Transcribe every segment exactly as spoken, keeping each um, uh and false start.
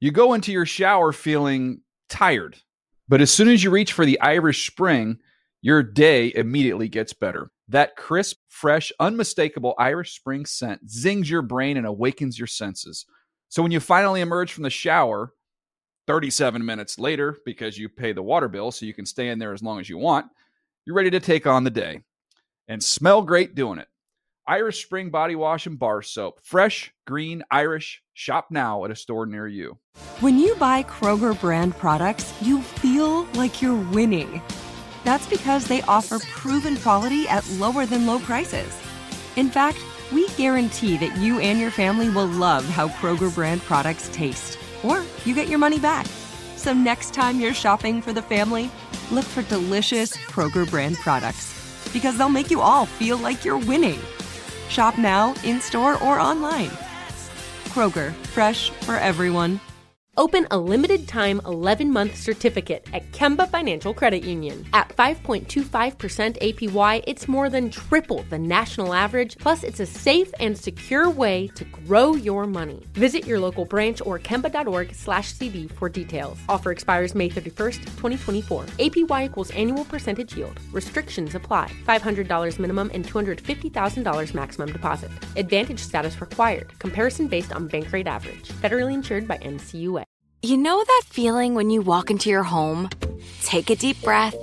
You go into your shower feeling tired, but as soon as you reach for the Irish Spring, your day immediately gets better. That crisp, fresh, unmistakable Irish Spring scent zings your brain and awakens your senses. So when you finally emerge from the shower, thirty-seven minutes later, because you pay the water bill so you can stay in there as long as you want, you're ready to take on the day and smell great doing it. Irish Spring Body Wash and Bar Soap. Fresh, green, Irish. Shop now at a store near you. When you buy Kroger brand products, you feel like you're winning. That's because they offer proven quality at lower than low prices. In fact, we guarantee that you and your family will love how Kroger brand products taste, or you get your money back. So next time you're shopping for the family, look for delicious Kroger brand products, because they'll make you all feel like you're winning. Shop now, in-store, or online. Kroger, fresh for everyone. Open a limited-time eleven-month certificate at Kemba Financial Credit Union. At five point two five percent A P Y, it's more than triple the national average, plus it's a safe and secure way to grow your money. Visit your local branch or kemba.org slash CD for details. Offer expires May thirty-first, twenty twenty-four. A P Y equals annual percentage yield. Restrictions apply. five hundred dollars minimum and two hundred fifty thousand dollars maximum deposit. Advantage status required. Comparison based on bank rate average. Federally insured by N C U A. You know that feeling when you walk into your home, take a deep breath,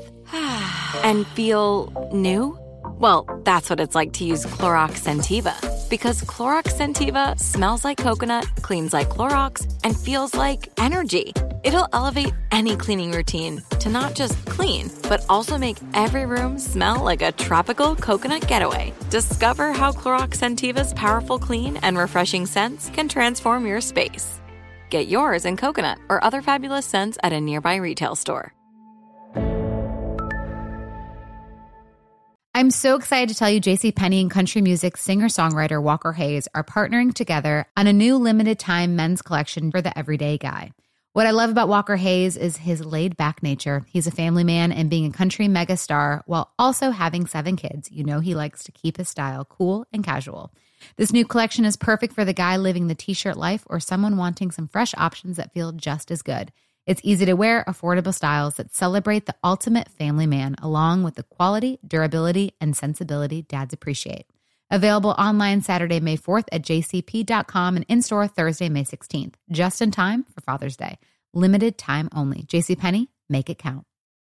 and feel new? Well, that's what it's like to use Clorox Scentiva. Because Clorox Scentiva smells like coconut, cleans like Clorox, and feels like energy. It'll elevate any cleaning routine to not just clean, but also make every room smell like a tropical coconut getaway. Discover how Clorox Scentiva's powerful clean and refreshing scents can transform your space. Get yours in coconut or other fabulous scents at a nearby retail store. I'm so excited to tell you JCPenney and country music singer-songwriter Walker Hayes are partnering together on a new limited-time men's collection for the everyday guy. What I love about Walker Hayes is his laid-back nature. He's a family man, and being a country megastar while also having seven kids, you know he likes to keep his style cool and casual. This new collection is perfect for the guy living the t-shirt life or someone wanting some fresh options that feel just as good. It's easy to wear, affordable styles that celebrate the ultimate family man, along with the quality, durability, and sensibility dads appreciate. Available online Saturday, May fourth at j c p dot com and in-store Thursday, May sixteenth. Just in time for Father's Day. Limited time only. JCPenney, make it count.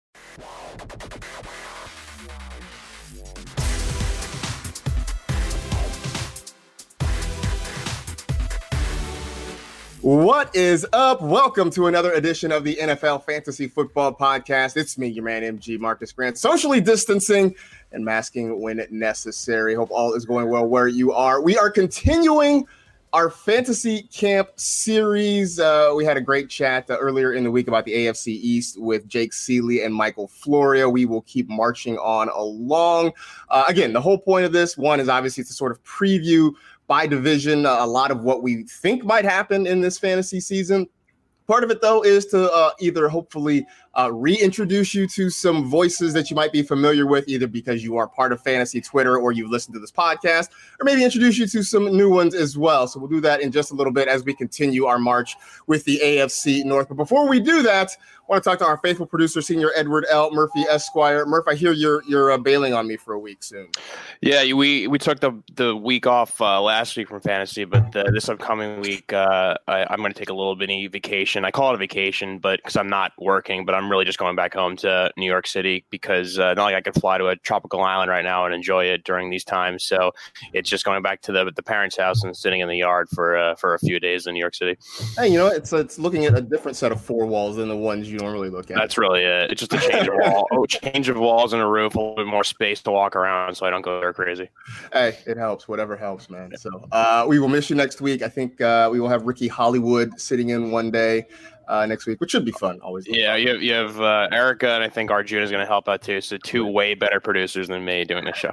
What is up? Welcome to another edition of the N F L Fantasy Football Podcast. It's me, your man, M G Marcus Grant, socially distancing and masking when necessary. Hope all is going well where you are. We are continuing our Fantasy Camp series. Uh, we had a great chat uh, earlier in the week about the A F C East with Jake Seeley and Michael Florio. We will keep marching on along. Uh, again, the whole point of this, one, is obviously to sort of preview by division uh, a lot of what we think might happen in this fantasy season. Part of it, though, is to uh, either hopefully uh, reintroduce you to some voices that you might be familiar with, either because you are part of fantasy Twitter or you've listened to this podcast, or maybe introduce you to some new ones as well. So we'll do that in just a little bit as we continue our march with the A F C North. But before we do that, I want to talk to our faithful producer, Senior Edward L. Murphy, Esquire. Murph, I hear you're you're uh, bailing on me for a week soon. Yeah, we we took the the week off uh, last week from fantasy, but the, this upcoming week, uh, I, I'm going to take a little bitty vacation. I call it a vacation, but because I'm not working, but I'm really just going back home to New York City because uh, not like I could fly to a tropical island right now and enjoy it during these times. So it's just going back to the the parents' house and sitting in the yard for uh, for a few days in New York City. Hey, you know, it's it's looking at a different set of four walls than the ones you normally look at. That's really it. It's just a change of wall, oh, change of walls and a roof, a little bit more space to walk around, so I don't go there crazy. Hey, it helps. Whatever helps, man. So uh, we will miss you next week. I think uh, we will have Ricky Hollywood sitting in one day uh, next week, which should be fun. Always. Yeah, you have, you have uh, Erica, and I think Arjuna is going to help out too. So two way better producers than me doing this show.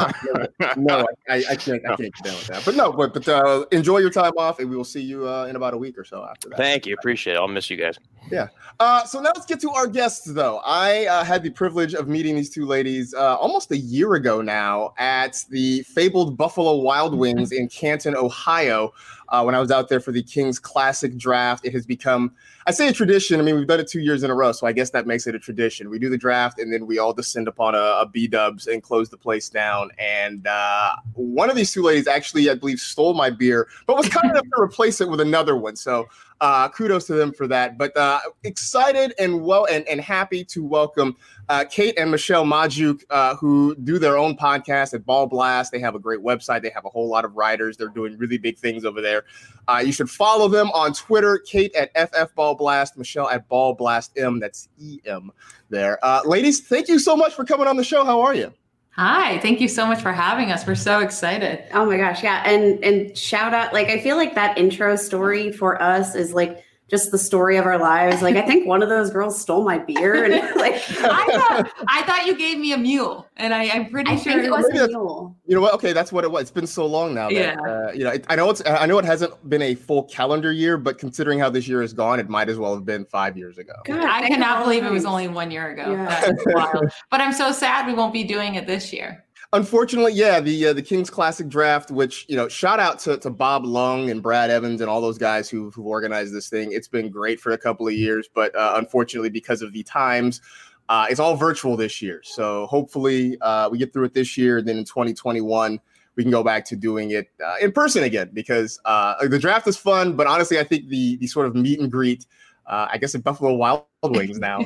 no, I, I can't. I can't get down with that. But no, but but uh, enjoy your time off, and we will see you uh, in about a week or so after that. Thank you, appreciate it. I'll miss you guys. Yeah. Uh, so now let's get to our guests, though. I uh, had the privilege of meeting these two ladies uh, almost a year ago now at the fabled Buffalo Wild Wings in Canton, Ohio. uh, when I was out there for the Kings Classic draft. It has become, I say a tradition. I mean, we've done it two years in a row, so I guess that makes it a tradition. We do the draft, and then we all descend upon a, a B-dubs and close the place down. And uh, one of these two ladies actually, I believe, stole my beer, but was kind enough to replace it with another one. So uh, kudos to them for that. But uh, excited and well and, and happy to welcome uh, Kate and Michelle Magdziuk, uh, who do their own podcast at Ball Blast. They have a great website. They have a whole lot of writers. They're doing really big things over there. Uh, you should follow them on Twitter. Kate at F F Ball Blast, Michelle at Ball Blast M. That's E M there. Uh, ladies, thank you so much for coming on the show. How are you? Hi, thank you so much for having us. We're so excited. Oh my gosh, yeah. And and shout out, like, I feel like that intro story for us is like just the story of our lives. Like, I think one of those girls stole my beer, and like I thought I thought you gave me a mule, and I, I'm pretty I sure think it was a mule. You know what? Okay, that's what it was. It's been so long now. That, Yeah. Uh, you know, it, I know it's. I know it hasn't been a full calendar year, but considering how this year has gone, it might as well have been five years ago. God, I think cannot of believe all it was things. only one year ago. Yeah. That's wild. But I'm so sad we won't be doing it this year. Unfortunately, yeah, the uh, the Kings Classic draft, which, you know, shout out to, to Bob Lung and Brad Evans and all those guys who who organized this thing. It's been great for a couple of years, but uh, unfortunately, because of the times, uh, it's all virtual this year. So hopefully uh, we get through it this year. And then in twenty twenty-one, we can go back to doing it uh, in person again, because uh, the draft is fun. But honestly, I think the the sort of meet and greet, Uh, I guess at Buffalo Wild Wings now,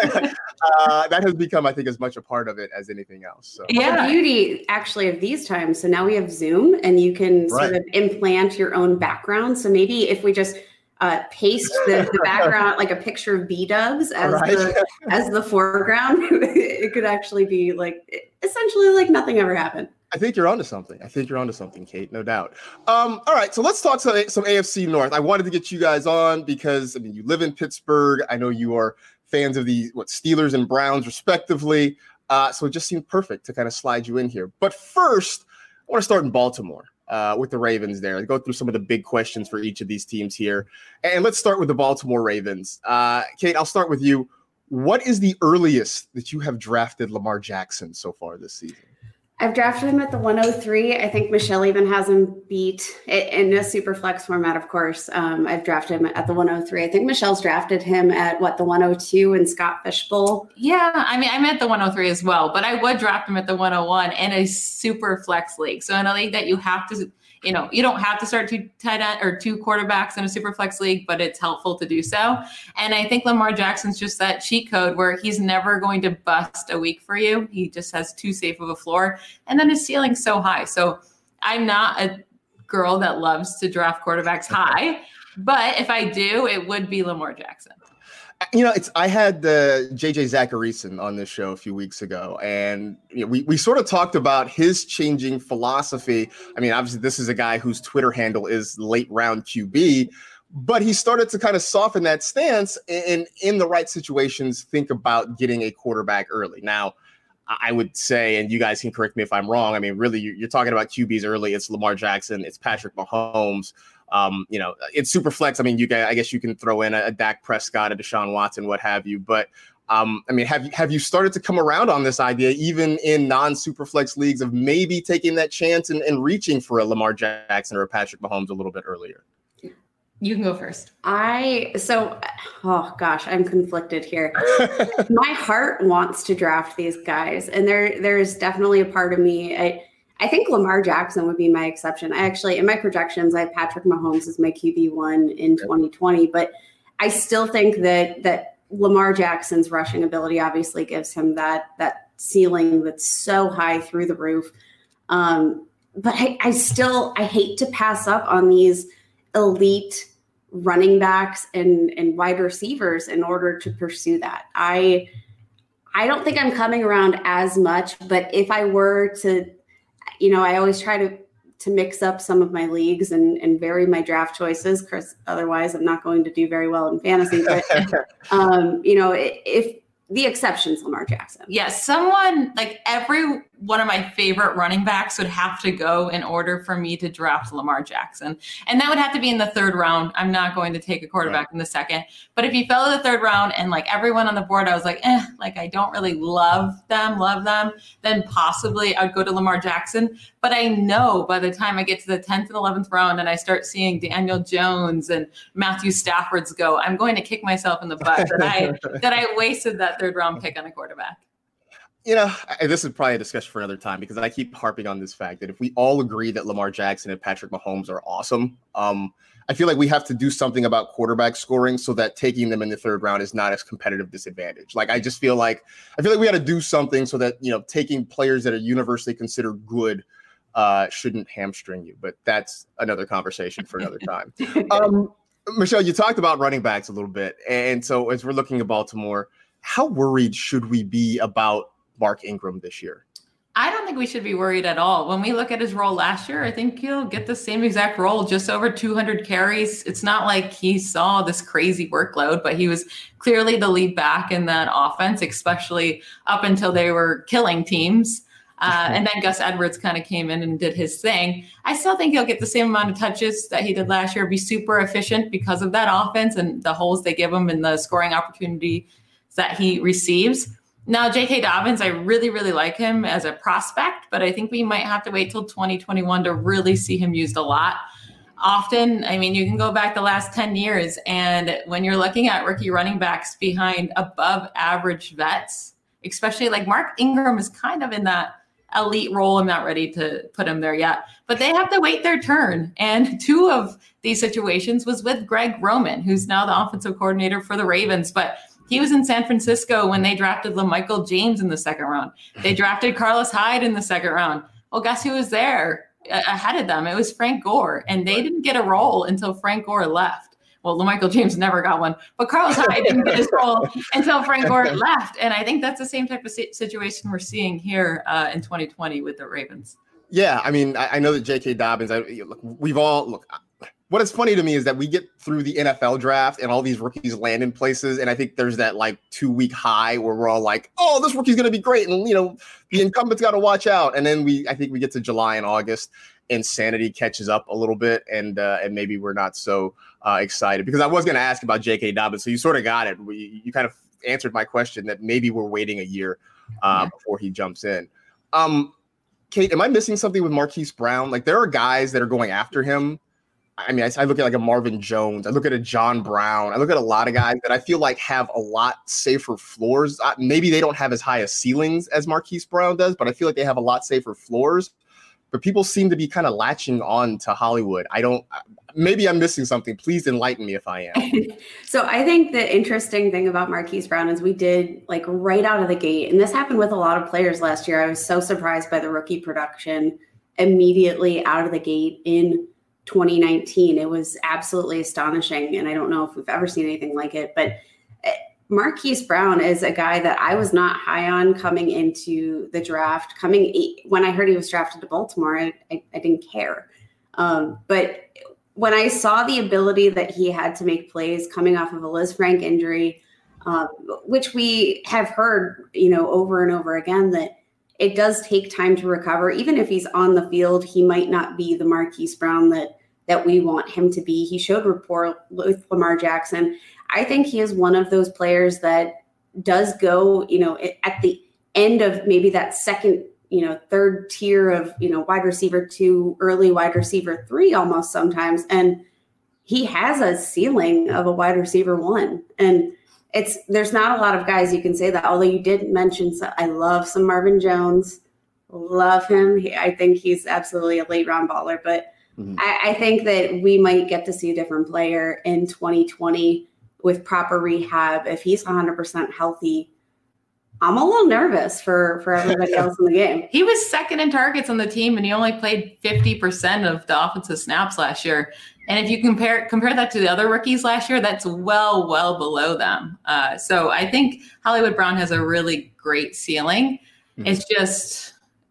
uh, that has become, I think, as much a part of it as anything else. So. Yeah. The beauty actually of these times. So now we have Zoom, and you can Right. sort of implant your own background. So maybe if we just uh, paste the, the background, like a picture of B-dubs as Right. the as the foreground, it could actually be like essentially like nothing ever happened. I think you're onto something. I think you're onto something, Kate, no doubt. Um, all right, so let's talk some, some A F C North. I wanted to get you guys on because, I mean, you live in Pittsburgh. I know you are fans of the what Steelers and Browns, respectively. Uh, so it just seemed perfect to kind of slide you in here. But first, I want to start in Baltimore uh, with the Ravens there. Go through some of the big questions for each of these teams here. And let's start with the Baltimore Ravens. Uh, Kate, I'll start with you. What is the earliest that you have drafted Lamar Jackson so far this season? I've drafted him at the one oh three. I think Michelle even has him beat in a super flex format, of course. Um, I've drafted him at the one oh three. I think Michelle's drafted him at what, the one oh two in Scott Fishbowl. Yeah, I mean, I'm at the one oh three as well, but I would draft him at the one oh one in a super flex league. So in a league that you have to, you know, you don't have to start two tight end or two quarterbacks in a super flex league, but it's helpful to do so. And I think Lamar Jackson's just that cheat code where he's never going to bust a week for you. He just has too safe of a floor, and then his ceiling's so high. So I'm not a girl that loves to draft quarterbacks high, but if I do, it would be Lamar Jackson. You know, it's I had the J J Zacharyson on this show a few weeks ago, and you know, we we sort of talked about his changing philosophy. I mean, obviously, this is a guy whose Twitter handle is late round Q B, but he started to kind of soften that stance and, in the right situations, think about getting a quarterback early. Now, I would say, and you guys can correct me if I'm wrong, I mean, really, you're talking about Q Bs early. It's Lamar Jackson. It's Patrick Mahomes. Um, you know, it's super flex. I mean, you can, I guess you can throw in a, a Dak Prescott, a Deshaun Watson, what have you. But um, I mean, have you have you started to come around on this idea, even in non-super flex leagues, of maybe taking that chance and, and reaching for a Lamar Jackson or a Patrick Mahomes a little bit earlier? You can go first. I, so, oh gosh, I'm conflicted here. My heart wants to draft these guys, and there there's definitely a part of me. I, I think Lamar Jackson would be my exception. I actually, in my projections, I have Patrick Mahomes as my Q B one in twenty twenty, but I still think that that Lamar Jackson's rushing ability obviously gives him that that ceiling that's so high through the roof. Um, but I, I still, I hate to pass up on these elite running backs and, and wide receivers in order to pursue that. I, I don't think I'm coming around as much, but if I were to, you know, I always try to to mix up some of my leagues and, and vary my draft choices, because otherwise I'm not going to do very well in fantasy. But, um, you know, if the exception's Lamar Jackson. Yes, someone like every one of my favorite running backs would have to go in order for me to draft Lamar Jackson. And that would have to be in the third round. I'm not going to take a quarterback right. in the second. But if you fell to the third round and like everyone on the board, I was like, eh, like I don't really love them, love them, then possibly I'd go to Lamar Jackson. But I know by the time I get to the tenth and eleventh round and I start seeing Daniel Jones and Matthew Stafford's go, I'm going to kick myself in the butt that I that I wasted that third round pick on a quarterback. You know, this is probably a discussion for another time because I keep harping on this fact that if we all agree that Lamar Jackson and Patrick Mahomes are awesome, um, I feel like we have to do something about quarterback scoring so that taking them in the third round is not as competitive disadvantage. Like, I just feel like I feel like we got to do something so that, you know, taking players that are universally considered good uh, shouldn't hamstring you. But that's another conversation for another time. um, Michelle, you talked about running backs a little bit. And so as we're looking at Baltimore, how worried should we be about Mark Ingram this year? I don't think we should be worried at all. When we look at his role last year, I think he'll get the same exact role, just over two hundred carries. It's not like he saw this crazy workload, but he was clearly the lead back in that offense, especially up until they were killing teams. Uh, and then Gus Edwards kind of came in and did his thing. I still think he'll get the same amount of touches that he did last year, be super efficient because of that offense and the holes they give him and the scoring opportunity that he receives. Now, J K. Dobbins, I really, really like him as a prospect, but I think we might have to wait till twenty twenty-one to really see him used a lot. Often, I mean, you can go back the last ten years, and when you're looking at rookie running backs behind above average vets, especially like Mark Ingram is kind of in that elite role. I'm not ready to put him there yet, but they have to wait their turn. And two of these situations was with Greg Roman, who's now the offensive coordinator for the Ravens, but he was in San Francisco when they drafted LaMichael James in the second round. They drafted Carlos Hyde in the second round. Well, guess who was there ahead of them? It was Frank Gore, and they didn't get a role until Frank Gore left. Well, LaMichael James never got one, but Carlos Hyde didn't get his role until Frank Gore left. And I think that's the same type of situation we're seeing here uh, in twenty twenty with the Ravens. Yeah, I mean, I, I know that J K. Dobbins, I, look, we've all, look, what is funny to me is that we get through the N F L draft and all these rookies land in places. And I think there's that like two week high where we're all like, oh, this rookie's going to be great. And, you know, the incumbent's got to watch out. And then we, I think we get to July and August and sanity catches up a little bit. And, uh, and maybe we're not so uh, excited because I was going to ask about J K. Dobbins. So you sort of got it. We, you kind of answered my question that maybe we're waiting a year uh, yeah. before he jumps in. Um, Kate, am I missing something with Marquise Brown? Like there are guys that are going after him. I mean, I, I look at like a Marvin Jones. I look at a John Brown. I look at a lot of guys that I feel like have a lot safer floors. Uh, maybe they don't have as high as ceilings as Marquise Brown does, but I feel like they have a lot safer floors. But people seem to be kind of latching on to Hollywood. I don't – maybe I'm missing something. Please enlighten me if I am. So I think the interesting thing about Marquise Brown is we did like right out of the gate, and this happened with a lot of players last year. I was so surprised by the rookie production immediately out of the gate in – twenty nineteen. It was absolutely astonishing. And I don't know if we've ever seen anything like it, but Marquise Brown is a guy that I was not high on coming into the draft. Coming when I heard he was drafted to Baltimore, I, I, I didn't care. Um, but when I saw the ability that he had to make plays coming off of a Liz Frank injury, um, which we have heard, you know, over and over again, that it does take time to recover. Even if he's on the field, he might not be the Marquise Brown that that we want him to be. He showed rapport with Lamar Jackson. I think he is one of those players that does go, you know, at the end of maybe that second, you know, third tier of, you know, wide receiver two, early wide receiver three almost sometimes. And he has a ceiling of a wide receiver one. And It's there's not a lot of guys you can say that, although you did mention, so I love some Marvin Jones, love him. He, I think he's absolutely a late round baller, but mm-hmm. I, I think that we might get to see a different player in twenty twenty with proper rehab. If he's one hundred percent healthy, I'm a little nervous for, for everybody else in the game. He was second in targets on the team, and he only played fifty percent of the offensive snaps last year. And if you compare compare that to the other rookies last year, that's well, well below them. Uh, so I think Hollywood Brown has a really great ceiling. Mm-hmm. It's just,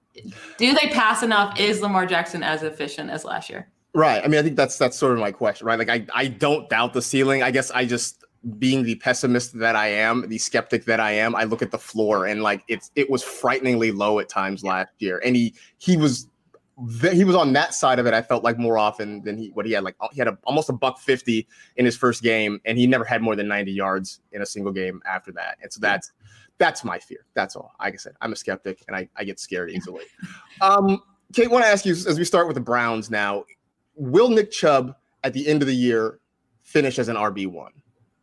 do they pass enough? Is Lamar Jackson as efficient as last year? Right. I mean, I think that's that's sort of my question, right? Like, I, I don't doubt the ceiling. I guess I just being the pessimist that I am, the skeptic that I am, I look at the floor and like it's it was frighteningly low at times last year, and he he was he was on that side of it. I felt like more often than he what he had like he had a, almost a buck fifty in his first game, and he never had more than ninety yards in a single game after that. And so that's that's my fear. That's all. Like I said, I'm a skeptic, and I, I get scared easily. Um, Kate, I want to ask you as we start with the Browns now: will Nick Chubb at the end of the year finish as an R B one?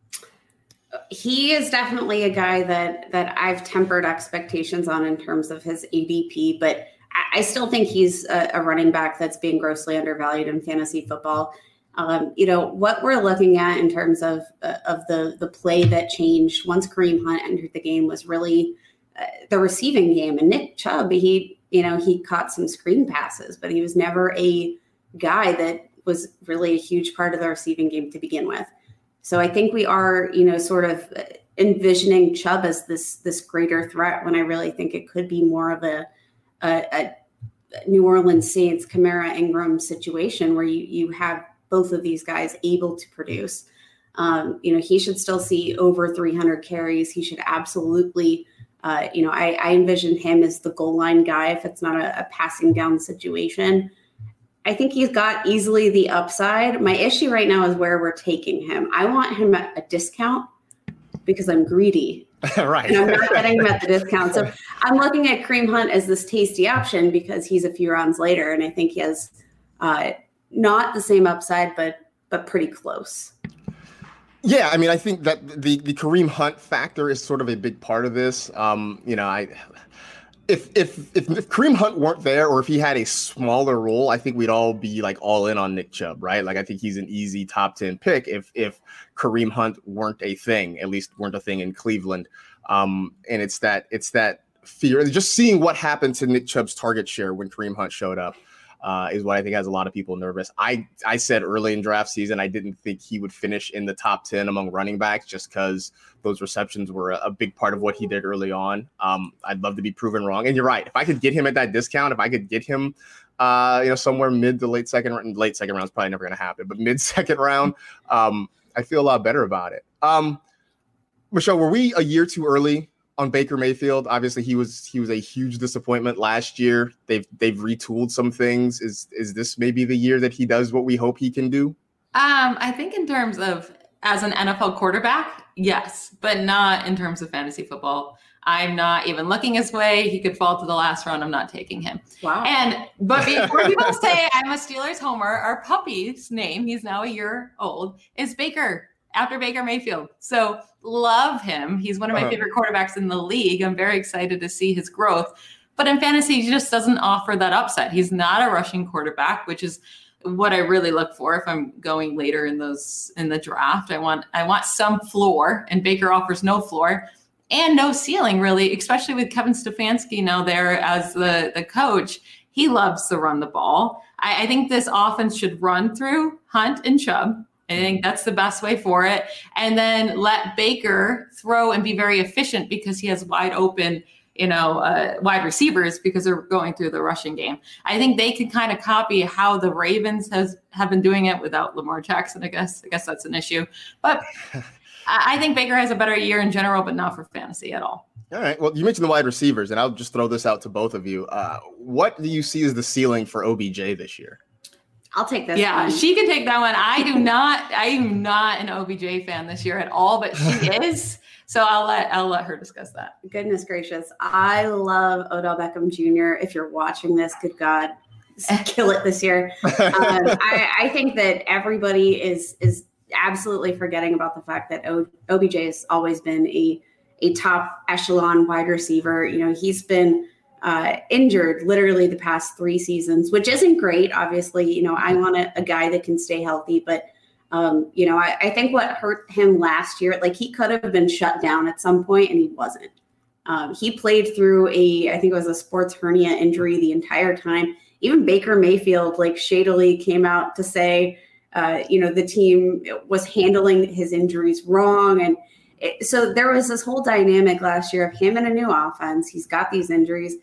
He is definitely a guy that that I've tempered expectations on in terms of his A D P, but I, I still think he's a, a running back that's being grossly undervalued in fantasy football. Um, you know, what we're looking at in terms of uh, of the the play that changed once Kareem Hunt entered the game was really uh, the receiving game. And Nick Chubb, he, you know, he caught some screen passes, but he was never a guy that was really a huge part of the receiving game to begin with. So I think we are, you know, sort of envisioning Chubb as this this greater threat when I really think it could be more of a, a, a New Orleans Saints, Kamara Ingram situation where you you have both of these guys able to produce. Um, you know, he should still see over three hundred carries. He should absolutely, uh, you know, I, I envision him as the goal line guy if it's not a, a passing down situation. I think he's got easily the upside. My issue right now is where we're taking him. I want him at a discount because I'm greedy. Right. And I'm not getting him at the discount. So I'm looking at Kareem Hunt as this tasty option because he's a few rounds later. And I think he has uh, not the same upside, but but pretty close. Yeah, I mean, I think that the, the Kareem Hunt factor is sort of a big part of this. Um, you know, I... If, if if if Kareem Hunt weren't there, or if he had a smaller role, I think we'd all be like all in on Nick Chubb, right? Like I think he's an easy top ten pick if if Kareem Hunt weren't a thing, at least weren't a thing in Cleveland. Um, and it's that it's that fear, just seeing what happened to Nick Chubb's target share when Kareem Hunt showed up uh, is what I think has a lot of people nervous. I I said early in draft season I didn't think he would finish in the top ten among running backs just because those receptions were a, a big part of what he did early on. Um, I'd love to be proven wrong. And you're right. If I could get him at that discount, if I could get him, uh, you know, somewhere mid to late second round, late second round is probably never going to happen, but mid second round, um, I feel a lot better about it. Um, Michelle, were we a year too early on Baker Mayfield? Obviously, he was he was a huge disappointment last year. They've they've retooled some things. Is is this maybe the year that he does what we hope he can do? Um, I think in terms of as an N F L quarterback, yes, but not in terms of fantasy football. I'm not even looking his way. He could fall to the last round. I'm not taking him. Wow. And but before people say I'm a Steelers homer, our puppy's name, he's now a year old, is Baker, after Baker Mayfield. So love him. He's one of my uh-huh. favorite quarterbacks in the league. I'm very excited to see his growth. But in fantasy, he just doesn't offer that upside. He's not a rushing quarterback, which is what I really look for if I'm going later in those in the draft. I want I want some floor, and Baker offers no floor and no ceiling, really, especially with Kevin Stefanski now there as the, the coach. He loves to run the ball. I, I think this offense should run through Hunt and Chubb. I think that's the best way for it. And then let Baker throw and be very efficient because he has wide open you know, uh, wide receivers because they're going through the rushing game. I think they could kind of copy how the Ravens has have been doing it without Lamar Jackson. I guess, I guess that's an issue, but I think Baker has a better year in general, but not for fantasy at all. All right. Well, you mentioned the wide receivers, and I'll just throw this out to both of you. Uh, what do you see as the ceiling for O B J this year? I'll take this. Yeah, one. She can take that one. I do not. I am not an O B J fan this year at all, but she is. So I'll let I'll let her discuss that. Goodness gracious. I love Odell Beckham Junior If you're watching this, good God, kill it this year. Um, I, I think that everybody is is absolutely forgetting about the fact that o, O B J has always been a, a top echelon wide receiver. You know, he's been uh, injured literally the past three seasons, which isn't great. Obviously, you know, I want a, a guy that can stay healthy, but Um, you know, I, I think what hurt him last year, like he could have been shut down at some point and he wasn't. Um, he played through a, I think it was a sports hernia injury the entire time. Even Baker Mayfield, like shadily came out to say, uh, you know, the team was handling his injuries wrong. And it, so there was this whole dynamic last year of him in a new offense. He's got these injuries.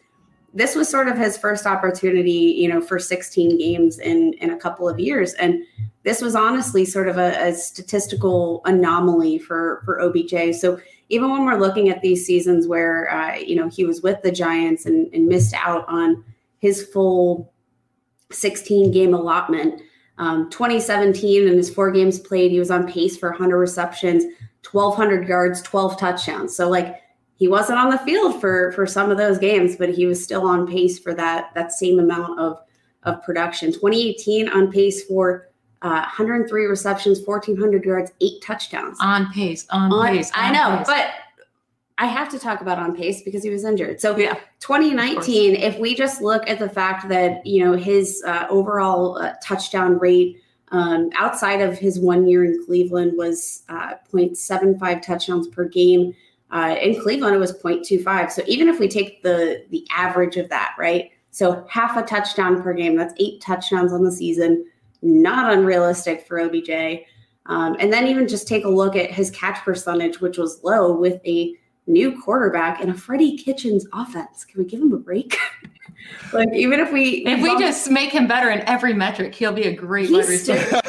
this was sort of his first opportunity, you know, for sixteen games in, in a couple of years. And this was honestly sort of a, a statistical anomaly for, for O B J. So even when we're looking at these seasons where, uh, you know, he was with the Giants and, and missed out on his full sixteen game allotment, um, twenty seventeen in his four games played, he was on pace for one hundred receptions, twelve hundred yards, twelve touchdowns. So like, he wasn't on the field for, for some of those games, but he was still on pace for that, that same amount of, of production. twenty eighteen on pace for uh, one hundred three receptions, fourteen hundred yards, eight touchdowns. On pace, on, on pace. I on know, pace. But I have to talk about on pace because he was injured. So yeah, twenty nineteen, if we just look at the fact that, you know, his uh, overall uh, touchdown rate um, outside of his one year in Cleveland was uh, zero point seven five touchdowns per game. Uh, in Cleveland, it was zero point two five. So even if we take the the average of that, right? So half a touchdown per game, that's eight touchdowns on the season. Not unrealistic for O B J. Um, and then even just take a look at his catch percentage, which was low with a new quarterback and a Freddie Kitchens offense. Can we give him a break? Like, even if we if we just make him better in every metric, he'll be a great wide receiver.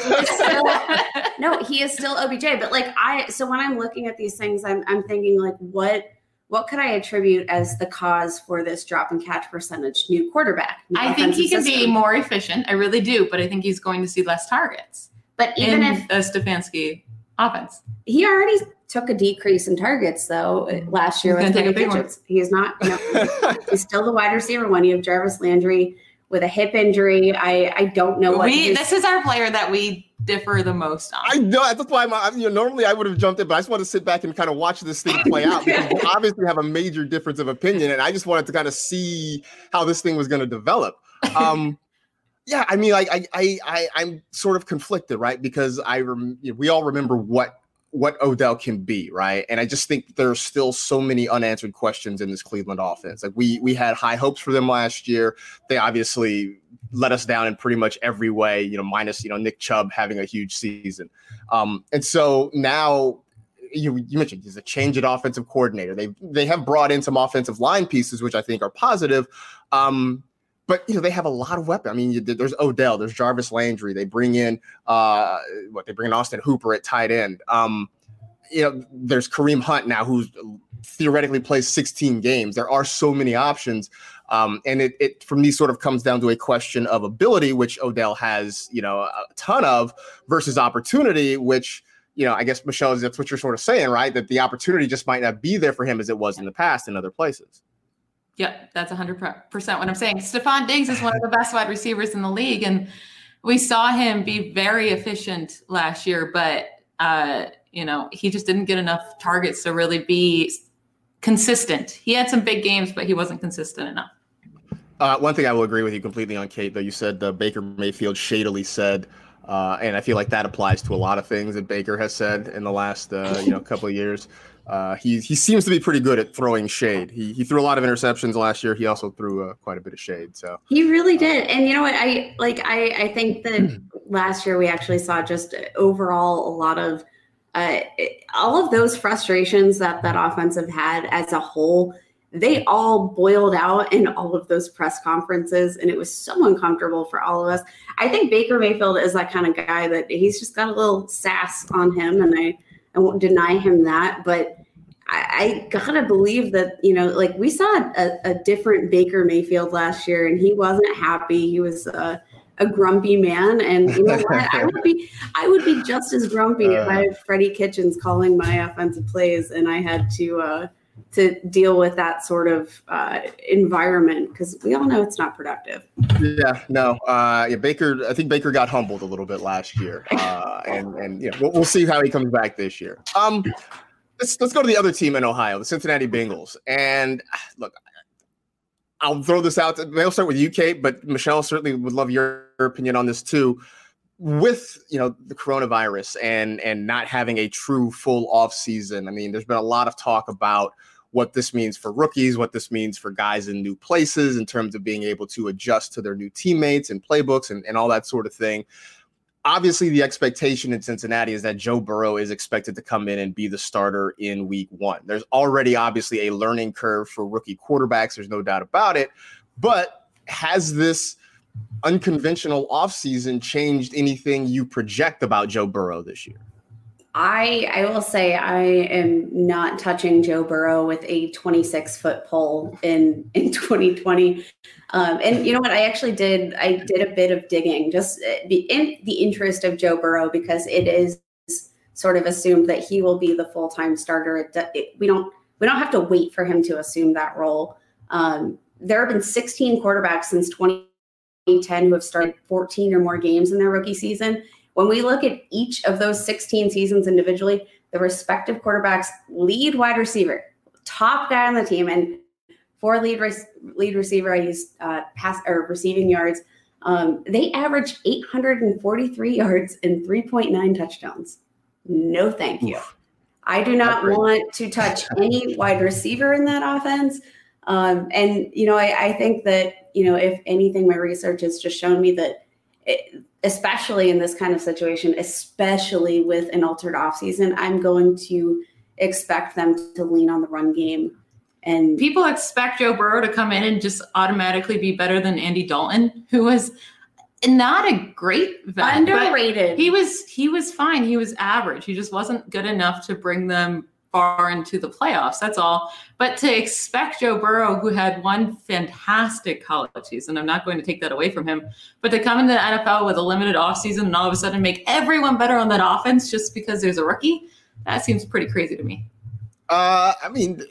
No, he is still O B J. But like I, so when I'm looking at these things, I'm I'm thinking like, what what could I attribute as the cause for this drop in catch percentage? New quarterback. New I think he can system. be more efficient. I really do, but I think he's going to see less targets. But even in if the Stefanski offense, he already took a decrease in targets though last year he's with Freddie Kitchens. He's not. You know, he's still the wide receiver one. You have Jarvis Landry with a hip injury. I I don't know what. We this is our player that we differ the most on. I know that's why I'm, I'm, you know, normally I would have jumped in, but I just want to sit back and kind of watch this thing play out because we obviously have a major difference of opinion, and I just wanted to kind of see how this thing was going to develop. Um, yeah, I mean, like I, I, I, I'm sort of conflicted, right? Because I, rem- you know, we all remember what what Odell can be, right? And I just think there's still so many unanswered questions in this Cleveland offense. Like we we had high hopes for them last year. They obviously let us down in pretty much every way, you know, minus, you know, Nick Chubb having a huge season. Um, and so now you, you mentioned he's a change at offensive coordinator. They they have brought in some offensive line pieces, which I think are positive. Um, But, you know, they have a lot of weapons. I mean, there's Odell, there's Jarvis Landry. They bring in uh, what they bring in Austin Hooper at tight end. Um, you know, there's Kareem Hunt now, who theoretically plays sixteen games. There are so many options. Um, and it, it from these sort of comes down to a question of ability, which Odell has, you know, a ton of, versus opportunity, which, you know, I guess, Michelle, that's what you're sort of saying, right? That the opportunity just might not be there for him as it was in the past in other places. Yeah, that's one hundred percent what I'm saying. Stephon Diggs is one of the best wide receivers in the league, and we saw him be very efficient last year, but, uh, you know, he just didn't get enough targets to really be consistent. He had some big games, but he wasn't consistent enough. Uh, one thing I will agree with you completely on, Kate, though, you said uh, Baker Mayfield shadily said, uh, and I feel like that applies to a lot of things that Baker has said in the last, uh, you know, couple of years. Uh, he he seems to be pretty good at throwing shade. He he threw a lot of interceptions last year. He also threw uh, quite a bit of shade. So he really did. And you know what? I like. I I think that last year we actually saw just overall a lot of uh, all of those frustrations that that offensive had as a whole. They all boiled out in all of those press conferences, and it was so uncomfortable for all of us. I think Baker Mayfield is that kind of guy that he's just got a little sass on him, and I. I won't deny him that, but I, I gotta believe that, you know, like we saw a, a different Baker Mayfield last year, and he wasn't happy. He was a, a grumpy man, and you know what? I would be, I would be just as grumpy uh, if I had Freddie Kitchens calling my offensive plays, and I had to uh, to deal with that sort of uh, environment, because we all know it's not productive. Yeah, no, uh, yeah, Baker. I think Baker got humbled a little bit last year, uh, and and you know, we'll, we'll see how he comes back this year. Um, let's let's go to the other team in Ohio, the Cincinnati Bengals. And look, I'll throw this out. I'll start with you, Kate, but Michelle certainly would love your opinion on this too. With, you know, the coronavirus and and not having a true full off season, I mean, there's been a lot of talk about what this means for rookies, what this means for guys in new places in terms of being able to adjust to their new teammates and playbooks and, and all that sort of thing. Obviously, the expectation in Cincinnati is that Joe Burrow is expected to come in and be the starter in week one. There's already obviously a learning curve for rookie quarterbacks. There's no doubt about it. But has this unconventional offseason changed anything you project about Joe Burrow this year? I I will say I am not touching Joe Burrow with a twenty-six foot pole in in twenty twenty. Um, and you know what? I actually did. I did a bit of digging just in the interest of Joe Burrow, because it is sort of assumed that he will be the full time starter. It, it, we don't we don't have to wait for him to assume that role. Um, there have been sixteen quarterbacks since twenty ten who have started fourteen or more games in their rookie season. When we look at each of those sixteen seasons individually, the respective quarterbacks, lead wide receiver, top guy on the team, and for lead re- lead receiver, I use uh, pass or receiving yards. Um, they average eight hundred forty-three yards and three point nine touchdowns. No, thank you. Oof. I do not want to touch any wide receiver in that offense. Um, and you know, I, I think that you know, if anything, my research has just shown me that. It, especially in this kind of situation, especially with an altered offseason, I'm going to expect them to lean on the run game. And people expect Joe Burrow to come in and just automatically be better than Andy Dalton, who was not a great vet, underrated. He was he was fine. He was average. He just wasn't good enough to bring them far into the playoffs. That's all. But to expect Joe Burrow, who had one fantastic college season, I'm not going to take that away from him, but to come into the N F L with a limited offseason and all of a sudden make everyone better on that offense just because there's a rookie, that seems pretty crazy to me. Uh, I mean,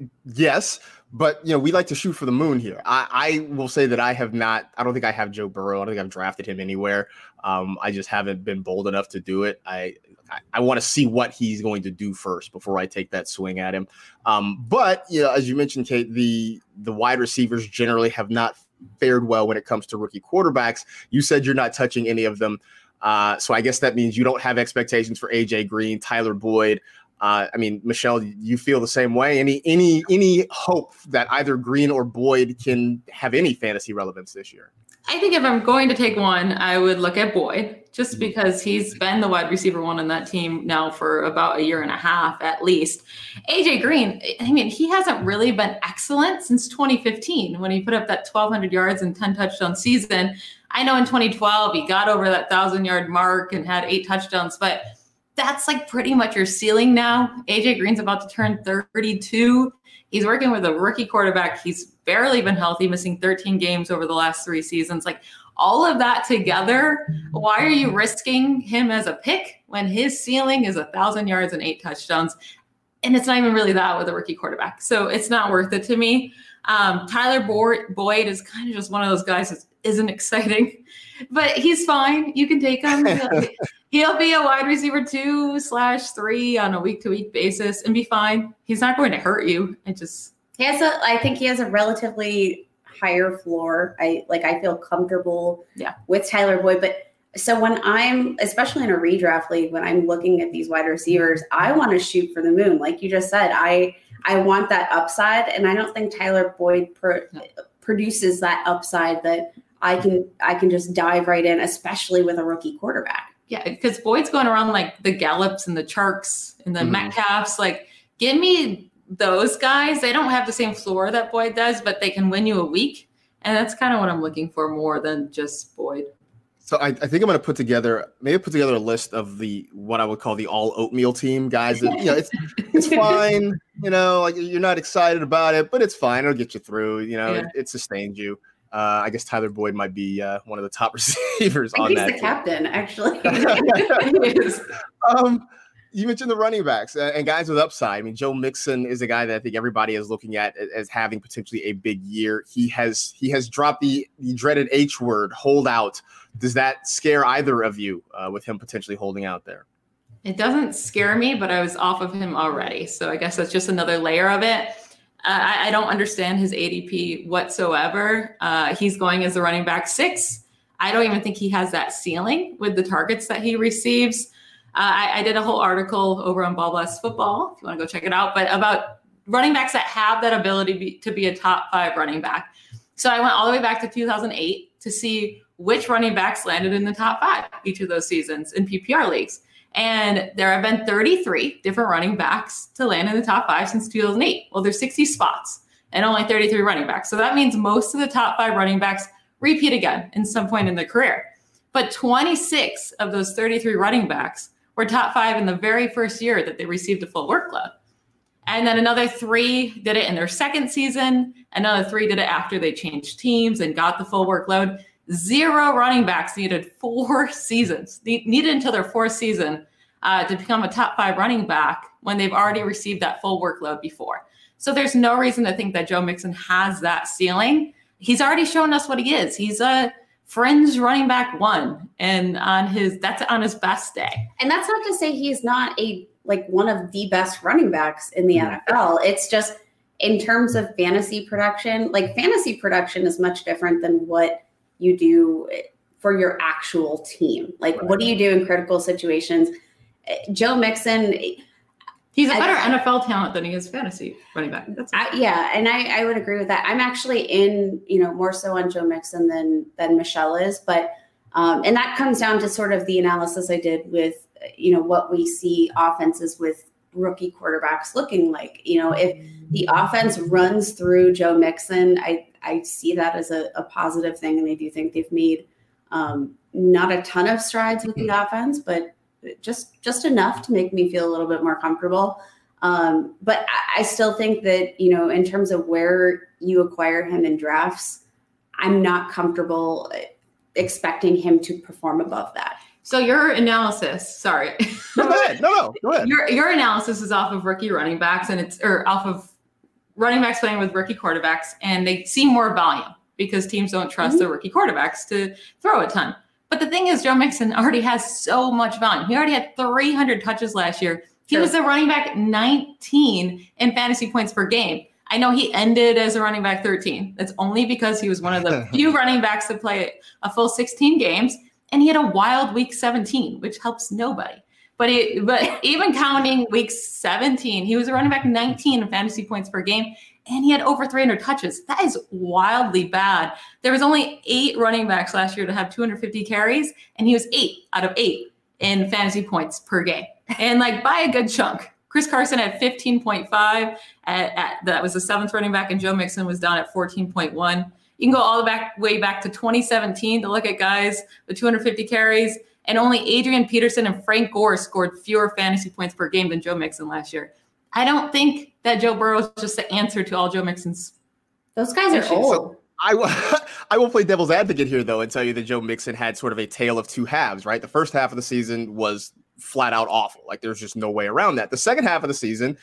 yes, but you know, we like to shoot for the moon here. I, I will say that I have not, I don't think I have Joe Burrow. I don't think I've drafted him anywhere. Um, I just haven't been bold enough to do it. I, I, I want to see what he's going to do first before I take that swing at him. Um, but you know, as you mentioned, Kate, the the wide receivers generally have not fared well when it comes to rookie quarterbacks. You said you're not touching any of them. Uh, so I guess that means you don't have expectations for A J Green, Tyler Boyd. Uh, I mean, Michelle, you feel the same way? Any any any hope that either Green or Boyd can have any fantasy relevance this year? I think if I'm going to take one, I would look at Boyd, just because he's been the wide receiver one on that team now for about a year and a half at least. A J Green, I mean, he hasn't really been excellent since twenty fifteen when he put up that twelve hundred yards and ten touchdown season. I know in twenty twelve he got over that thousand yard mark and had eight touchdowns, but that's like pretty much your ceiling now. A J Green's about to turn thirty-two. He's working with a rookie quarterback. He's barely been healthy, missing thirteen games over the last three seasons. Like all of that together, why are you risking him as a pick when his ceiling is a thousand yards and eight touchdowns? And it's not even really that with a rookie quarterback. So it's not worth it to me. Um, Tyler Boyd is kind of just one of those guys that isn't exciting, but he's fine. You can take him. He'll, he'll be a wide receiver two slash three on a week to week basis and be fine. He's not going to hurt you. It just, he has a, I think he has a relatively higher floor. I like, I feel comfortable yeah. with Tyler Boyd, but so when I'm, especially in a redraft league, when I'm looking at these wide receivers, I want to shoot for the moon. Like you just said, I, I want that upside. And I don't think Tyler Boyd pro- produces that upside that I can, I can just dive right in, especially with a rookie quarterback. Yeah. Because Boyd's going around like the Gallups and the Charks and the mm-hmm. Metcalfs. Like give me those guys. They don't have the same floor that Boyd does, but they can win you a week. And that's kind of what I'm looking for more than just Boyd. So I, I think I'm going to put together, maybe put together a list of the, what I would call the all oatmeal team guys that, you know, it's, it's fine. You know, like you're not excited about it, but it's fine. It'll get you through, you know, yeah. it, it sustains you. Uh, I guess Tyler Boyd might be uh, one of the top receivers on he's that. He's the team. captain, actually. um, you mentioned the running backs uh, and guys with upside. I mean, Joe Mixon is a guy that I think everybody is looking at as having potentially a big year. He has he has dropped the, the dreaded H word, hold out. Does that scare either of you uh, with him potentially holding out there? It doesn't scare me, but I was off of him already. So I guess that's just another layer of it. Uh, I, I don't understand his A D P whatsoever. Uh, he's going as a running back six. I don't even think he has that ceiling with the targets that he receives. Uh, I, I did a whole article over on Ball Blast Football, if you want to go check it out, but about running backs that have that ability to be, to be a top five running back. So I went all the way back to two thousand eight to see which running backs landed in the top five each of those seasons in P P R leagues. And there have been thirty-three different running backs to land in the top five since two thousand eight. Well, there's sixty spots. and only thirty-three running backs. So that means most of the top five running backs repeat again in some point in their career. But twenty-six of those thirty-three running backs were top five in the very first year that they received a full workload. And then another three did it in their second season. Another three did it after they changed teams and got the full workload. Zero running backs needed four seasons, needed until their fourth season uh, to become a top five running back when they've already received that full workload before. So there's no reason to think that Joe Mixon has that ceiling. He's already shown us what he is. He's a fringe running back one, and on his that's on his best day. And that's not to say he's not a like one of the best running backs in the N F L. It's just in terms of fantasy production, like fantasy production is much different than what you do for your actual team. Like, right. What do you do in critical situations? Joe Mixon, he's a better I, N F L talent than he is fantasy running back. That's I, yeah, and I, I would agree with that. I'm actually in, you know, more so on Joe Mixon than than Michelle is, but um, and that comes down to sort of the analysis I did with, you know, what we see offenses with rookie quarterbacks looking like. You know, if the offense runs through Joe Mixon, I I see that as a, a positive thing, and I do think they've made um, not a ton of strides with the offense, but just just enough to make me feel a little bit more comfortable. Um, but I, I still think that, you know, in terms of where you acquire him in drafts, I'm not comfortable expecting him to perform above that. So your analysis, sorry. No, go ahead. No, no, go ahead. Your your analysis is off of rookie running backs, and it's or off of running backs playing with rookie quarterbacks, and they see more volume because teams don't trust mm-hmm. their rookie quarterbacks to throw a ton. But the thing is, Joe Mixon already has so much volume. He already had three hundred touches last year. He sure. was a running back nineteen in fantasy points per game. I know he ended as a running back thirteen. That's only because he was one of the few running backs to play a full sixteen games. And he had a wild week seventeen, which helps nobody. But he, but even counting week seventeen, he was a running back nineteen in fantasy points per game, and he had over three hundred touches. That is wildly bad. There was only eight running backs last year to have two hundred fifty carries, and he was eight out of eight in fantasy points per game, and like by a good chunk. Chris Carson had fifteen point five. At, at, that was the seventh running back, and Joe Mixon was down at fourteen point one. You can go all the back way back to twenty seventeen to look at guys with two hundred fifty carries, and only Adrian Peterson and Frank Gore scored fewer fantasy points per game than Joe Mixon last year. I don't think that Joe Burrow is just the answer to all Joe Mixon's. Those guys are issues. old. So I, will, I will play devil's advocate here, though, and tell you that Joe Mixon had sort of a tale of two halves, right? The first half of the season was flat out awful. Like, there's just no way around that. The second half of the season,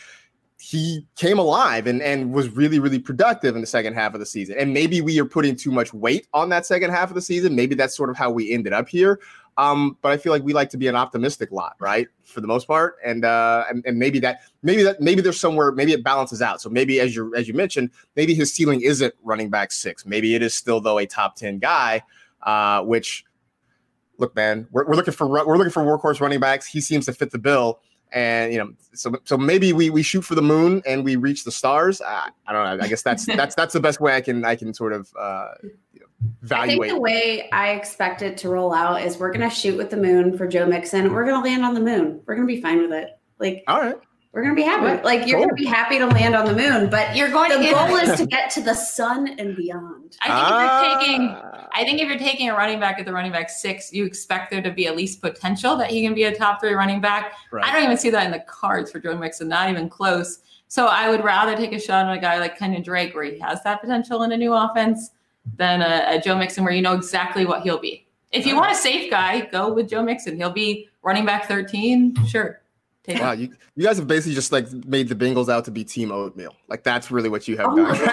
he came alive and, and was really, really productive in the second half of the season. And maybe we are putting too much weight on that second half of the season. Maybe that's sort of how we ended up here. Um, but I feel like we like to be an optimistic lot, right? For the most part. And, uh, and, and maybe that, maybe that, maybe there's somewhere, maybe it balances out. So maybe as you as you mentioned, maybe his ceiling isn't running back six. Maybe it is still, though, a top ten guy, uh, which, look, man, we're, we're looking for, we're looking for workhorse running backs. He seems to fit the bill. And, you know, so so maybe we we shoot for the moon and we reach the stars. Uh, I don't know. I guess that's that's that's the best way I can I can sort of uh, you know, evaluate. I think the way I expect it to roll out is we're going to shoot with the moon for Joe Mixon. We're going to land on the moon. We're going to be fine with it. Like, all right. We're going to be happy. Like, you're cool. going to be happy to land on the moon, but you're going the to goal is to get to the sun and beyond. I think ah. if you're taking, I think if you're taking a running back at the running back six, you expect there to be at least potential that he can be a top three running back. Right. I don't even see that in the cards for Joe Mixon, not even close. So I would rather take a shot on a guy like Kenyon Drake, where he has that potential in a new offense, than a, a Joe Mixon where you know exactly what he'll be. If you want a safe guy, go with Joe Mixon. He'll be running back thirteen, sure. Take wow, you, you guys have basically just like made the Bengals out to be team oatmeal. Like, that's really what you have oh done.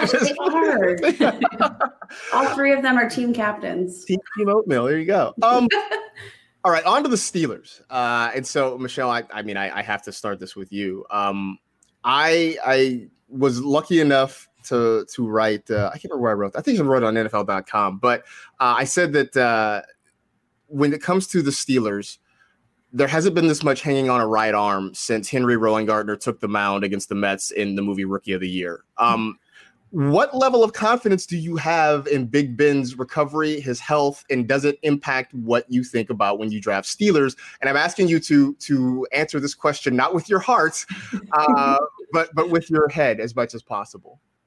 My gosh, all three of them are team captains. Team, team oatmeal. There you go. Um, all right, on to the Steelers. Uh, and so, Michelle, I, I mean, I, I have to start this with you. Um, I I was lucky enough to to write. Uh, I can't remember where I wrote. I think I wrote it on N F L dot com. But uh, I said that uh, when it comes to the Steelers, there hasn't been this much hanging on a right arm since Henry Rowengartner took the mound against the Mets in the movie Rookie of the Year. Um, what level of confidence do you have in Big Ben's recovery, his health, and does it impact what you think about when you draft Steelers? And I'm asking you to to answer this question not with your heart, uh, but but with your head as much as possible.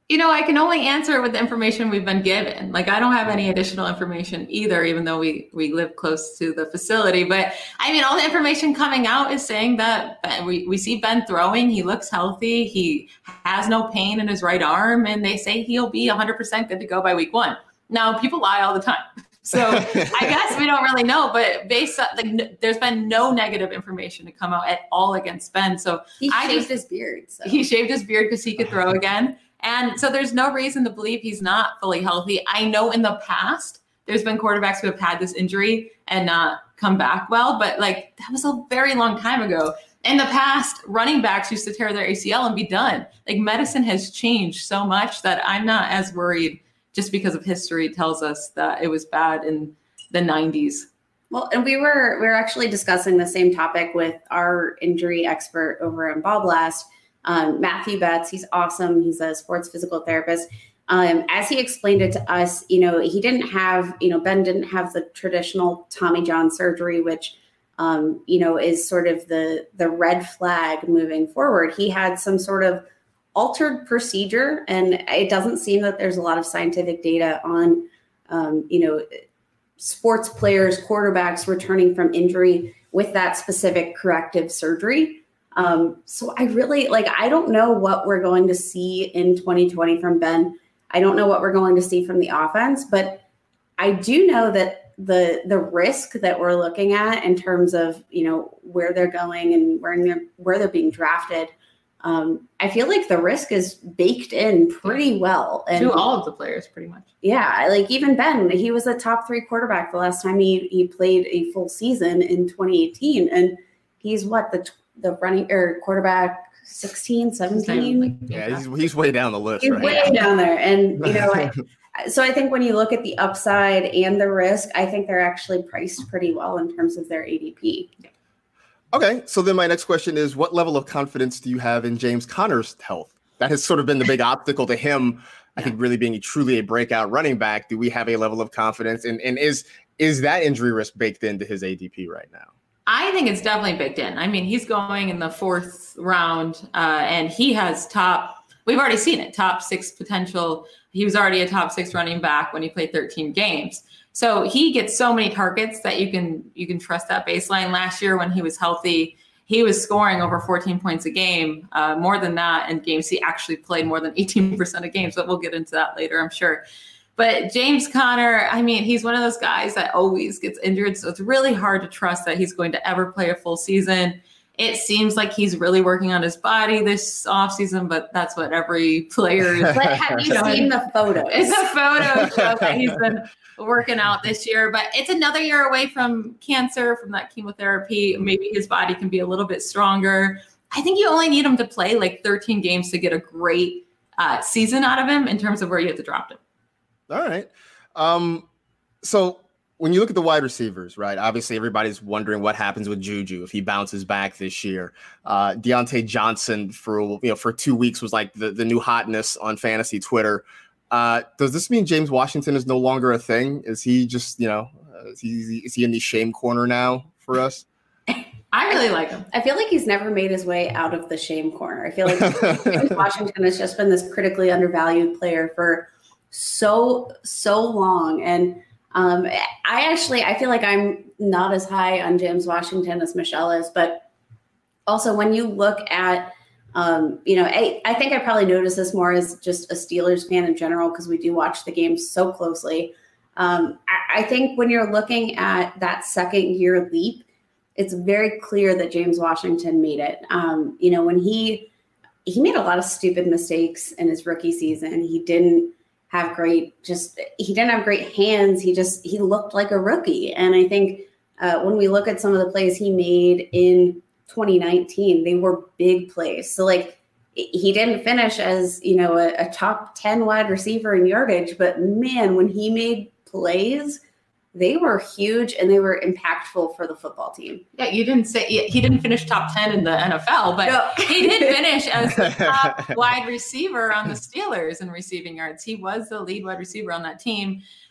You know, I can only answer with the information we've been given. Like, I don't have any additional information either, even though we, we live close to the facility. But I mean, all the information coming out is saying that Ben, we, we see Ben throwing. He looks healthy. He has no pain in his right arm. And they say he'll be one hundred percent good to go by week one. Now, people lie all the time. So I guess we don't really know. But based on, like, there's been no negative information to come out at all against Ben. So he I shaved just, his beard. So. He shaved his beard because he could throw again. And so there's no reason to believe he's not fully healthy. I know in the past, there's been quarterbacks who have had this injury and not come back well, but like that was a very long time ago. In the past, running backs used to tear their A C L and be done. Like medicine has changed so much that I'm not as worried just because of history tells us that it was bad in the nineties. Well, and we were we were actually discussing the same topic with our injury expert over in Ball Blast. Um, Matthew Betts, he's awesome. He's a sports physical therapist. Um, as he explained it to us, you know, he didn't have, you know, Ben didn't have the traditional Tommy John surgery, which, um, you know, is sort of the the red flag moving forward. He had some sort of altered procedure, and it doesn't seem that there's a lot of scientific data on, um, you know, sports players, quarterbacks returning from injury with that specific corrective surgery. Um, so I really like, I don't know what we're going to see in twenty twenty from Ben. I don't know what we're going to see from the offense, but I do know that the, the risk that we're looking at in terms of, you know, where they're going and where they're, where they're being drafted. Um, I feel like the risk is baked in pretty well. And to all of the players pretty much. Yeah. Like even Ben, he was a top three quarterback the last time he, he played a full season in twenty eighteen. And he's what the the running or quarterback sixteen, seventeen. Yeah, he's, he's way down the list. He's right way now. down there. And, you know, I, so I think when you look at the upside and the risk, I think they're actually priced pretty well in terms of their A D P. Okay, so then my next question is, what level of confidence do you have in James Conner's health? That has sort of been the big obstacle to him, I think, really being truly a breakout running back. Do we have a level of confidence? And, and is is that injury risk baked into his A D P right now? I think it's definitely baked in. I mean, he's going in the fourth round, uh, and he has top, we've already seen it, top six potential. He was already a top six running back when he played thirteen games. So he gets so many targets that you can you can trust that baseline. Last year when he was healthy, he was scoring over fourteen points a game, uh, more than that in games. He actually played more than eighteen percent of games, but we'll get into that later, I'm sure. But James Conner, I mean, he's one of those guys that always gets injured. So it's really hard to trust that he's going to ever play a full season. It seems like he's really working on his body this offseason, but that's what every player is. But have you seen the photo? It's a photo show that he's been working out this year, but it's another year away from cancer, from that chemotherapy. Maybe his body can be a little bit stronger. I think you only need him to play like thirteen games to get a great uh, season out of him in terms of where you have to drop him. All right. Um, so when you look at the wide receivers, right, obviously everybody's wondering what happens with Juju if he bounces back this year. Uh, Deontay Johnson for, you know, for two weeks was like the, the new hotness on fantasy Twitter. Uh, does this mean James Washington is no longer a thing? Is he just, you know, uh, is, he, is he in the shame corner now for us? I really like him. I feel like he's never made his way out of the shame corner. I feel like James Washington has just been this critically undervalued player for so, so long. And um, I actually, I feel like I'm not as high on James Washington as Michelle is, but also when you look at, um, you know, I, I think I probably noticed this more as just a Steelers fan in general, because we do watch the games so closely. Um, I, I think when you're looking at that second year leap, it's very clear that James Washington made it. Um, you know, when he, he made a lot of stupid mistakes in his rookie season. He didn't have great, just, he didn't have great hands. He just, he looked like a rookie. And I think uh, when we look at some of the plays he made in twenty nineteen, they were big plays. So like, he didn't finish as, you know, a, a top ten wide receiver in yardage, but man, when he made plays, they were huge and they were impactful for the football team. Yeah, you didn't say he didn't finish top ten in the N F L, but no. He did finish as the top wide receiver on the Steelers in receiving yards. He was the lead wide receiver on that team.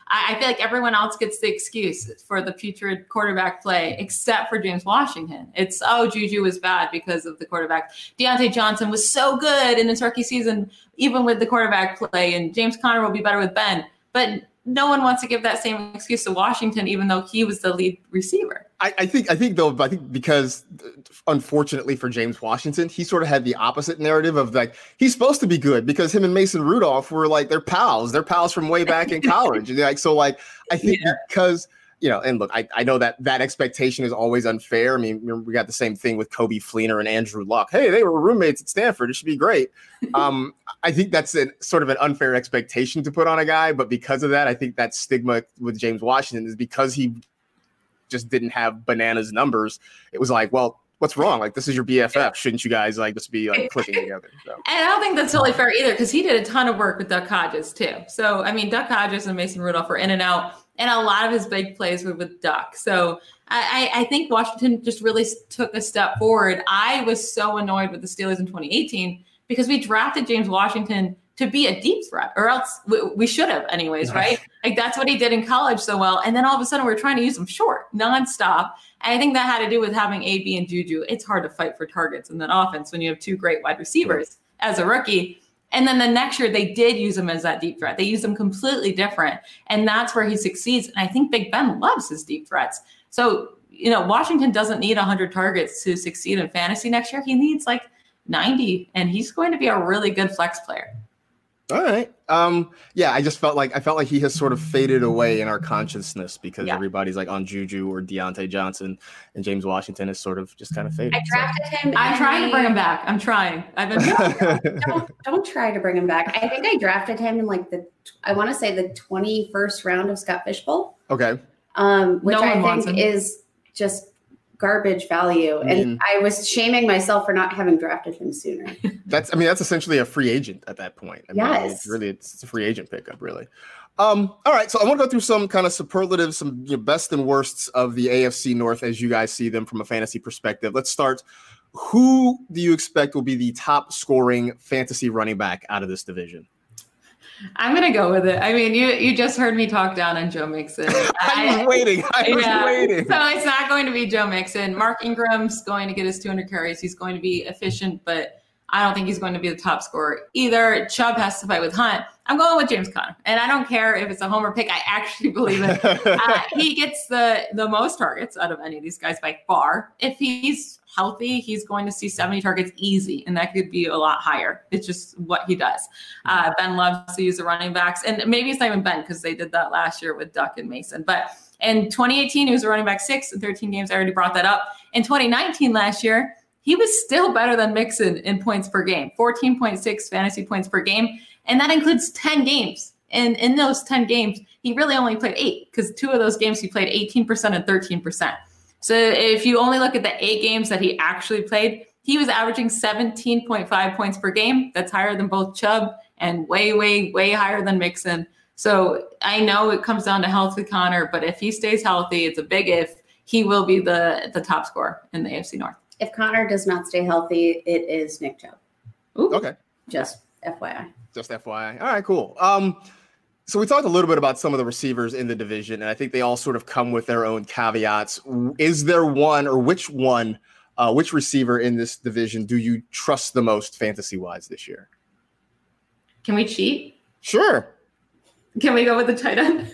I, I feel like everyone else gets the excuse for the putrid quarterback play, except for James Washington. It's, oh, Juju was bad because of the quarterback. Deontay Johnson was so good in his rookie season, even with the quarterback play, and James Conner will be better with Ben. But no one wants to give that same excuse to Washington, even though he was the lead receiver. I, I think, I think though, I think because unfortunately for James Washington, he sort of had the opposite narrative of like, he's supposed to be good because him and Mason Rudolph were like, they're pals, they're pals from way back in college. And like, so like, I think yeah. because, you know, and look, I, I know that that expectation is always unfair. I mean, we got the same thing with Kobe Fleener and Andrew Luck. Hey, they were roommates at Stanford. It should be great. Um, I think that's a, sort of an unfair expectation to put on a guy. But because of that, I think that stigma with James Washington is because he just didn't have bananas numbers. It was like, well, what's wrong? Like, this is your B F F. Shouldn't you guys like just be like clicking together? So. And I don't think that's totally fair either, because he did a ton of work with Duck Hodges too. So, I mean, Duck Hodges and Mason Rudolph were in and out. And a lot of his big plays were with Duck. So I, I think Washington just really took a step forward. I was so annoyed with the Steelers in twenty eighteen because we drafted James Washington to be a deep threat, or else we, we should have anyways, right? Like that's what he did in college so well. And then all of a sudden we're trying to use him short, nonstop. And I think that had to do with having A B and Juju. It's hard to fight for targets in that offense when you have two great wide receivers as a rookie. And then the next year, they did use him as that deep threat. They used him completely different. And that's where he succeeds. And I think Big Ben loves his deep threats. So, you know, Washington doesn't need one hundred targets to succeed in fantasy next year. He needs like ninety, and he's going to be a really good flex player. All right. Um, yeah, I just felt like I felt like he has sort of faded away in our consciousness because yeah. everybody's like on Juju or Deontay Johnson, and James Washington is sort of just kind of faded. I drafted so. him. I'm trying to bring him back. I'm trying. I've been don't, don't don't try to bring him back. I think I drafted him in like the I want to say the twenty-first round of Scott Fishbowl. Okay. Um, which no I think is just garbage value. I mean, and I was shaming myself for not having drafted him sooner. That's, I mean, that's essentially a free agent at that point. I mean, yes. It's really, it's, it's a free agent pickup, really. Um, all right. So I want to go through some kind of superlatives, some you know, best and worsts of the A F C North as you guys see them from a fantasy perspective. Let's start. Who do you expect will be the top scoring fantasy running back out of this division? I'm going to go with it. I mean, you you just heard me talk down on Joe Mixon. I was waiting. I was yeah. waiting. So it's not going to be Joe Mixon. Mark Ingram's going to get his two hundred carries. He's going to be efficient, but I don't think he's going to be the top scorer either. Chubb has to fight with Hunt. I'm going with James Conner, and I don't care if it's a homer pick. I actually believe it. uh, he gets the the most targets out of any of these guys by far. If he's healthy, he's going to see seventy targets easy, and that could be a lot higher. It's just what he does. Uh, Ben loves to use the running backs, and maybe it's not even Ben because they did that last year with Duck and Mason. But in twenty eighteen, he was a running back six in thirteen games. I already brought that up. In twenty nineteen, last year, he was still better than Mixon in points per game, fourteen point six fantasy points per game. And that includes ten games. And in those ten games, he really only played eight because two of those games he played eighteen percent and thirteen percent. So if you only look at the eight games that he actually played, he was averaging seventeen point five points per game. That's higher than both Chubb and way, way, way higher than Mixon. So I know it comes down to health with Conner, but if he stays healthy, it's a big if, he will be the, the top scorer in the A F C North. If Conner does not stay healthy, it is Nick Chubb. Ooh. Okay. Just F Y I. Just F Y I. All right, cool. Um, so we talked a little bit about some of the receivers in the division, and I think they all sort of come with their own caveats. Is there one, or which one, uh, which receiver in this division do you trust the most fantasy-wise this year? Can we cheat? Sure. Can we go with the tight end?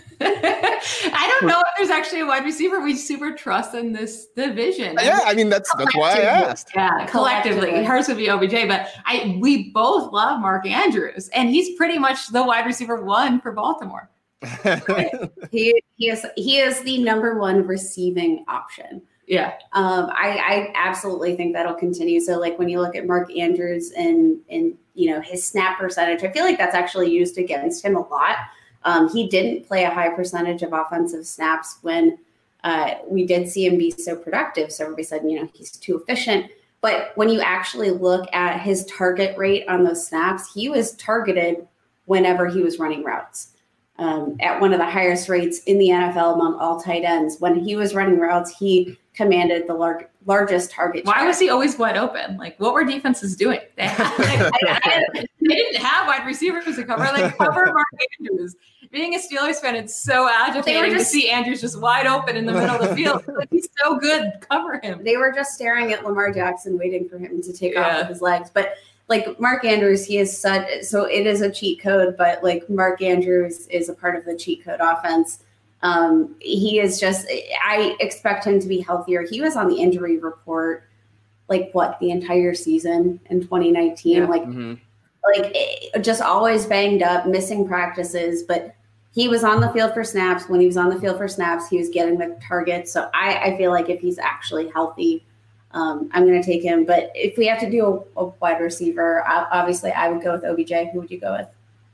I don't know if there's actually a wide receiver we super trust in this division. Yeah, I mean, that's that's why I asked. Yeah, collectively. Hers would be O B J, but I we both love Mark Andrews, and he's pretty much the wide receiver one for Baltimore. he, he, is, he is the number one receiving option. Yeah. Um, I, I absolutely think that'll continue. So, like, when you look at Mark Andrews and, and, you know, his snap percentage, I feel like that's actually used against him a lot. Um, he didn't play a high percentage of offensive snaps when uh, we did see him be so productive. So everybody said, you know, he's too efficient. But when you actually look at his target rate on those snaps, he was targeted whenever he was running routes um, at one of the highest rates in the N F L among all tight ends. When he was running routes, he commanded the lar- largest target Why share. was he always wide open? Like, what were defenses doing? They, had, like, I, I, they didn't have wide receivers to cover. Like, cover Mark Andrews. Being a Steelers fan, it's so agitating just, to see Andrews just wide open in the middle of the field. Like, he's so good. Cover him. They were just staring at Lamar Jackson, waiting for him to take yeah. off with his legs. But like Mark Andrews, he is such, so it is a cheat code, but like Mark Andrews is a part of the cheat code offense. Um, he is just, I expect him to be healthier. He was on the injury report, like what, the entire season in twenty nineteen, yeah. like, mm-hmm. like it, just always banged up, missing practices, but he was on the field for snaps. When he was on the field for snaps, he was getting the targets. So I, I feel like if he's actually healthy, um, I'm going to take him. But if we have to do a, a wide receiver, I, obviously I would go with O B J. Who would you go with?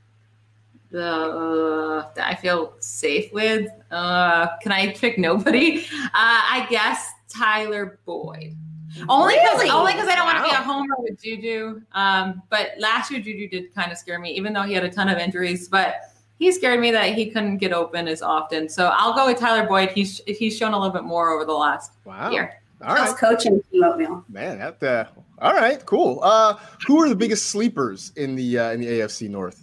Uh, that I feel safe with. Uh, can I pick nobody? Uh, I guess Tyler Boyd. Only because really? only because I don't wow. want to be a homer with Juju. Um, but last year Juju did kind of scare me, even though he had a ton of injuries. But he scared me that he couldn't get open as often. So I'll go with Tyler Boyd. He's he's shown a little bit more over the last wow. year. All right, coaching Team Oatmeal. Man, that uh, all right, cool. Uh, who are the biggest sleepers in the uh, in the A F C North?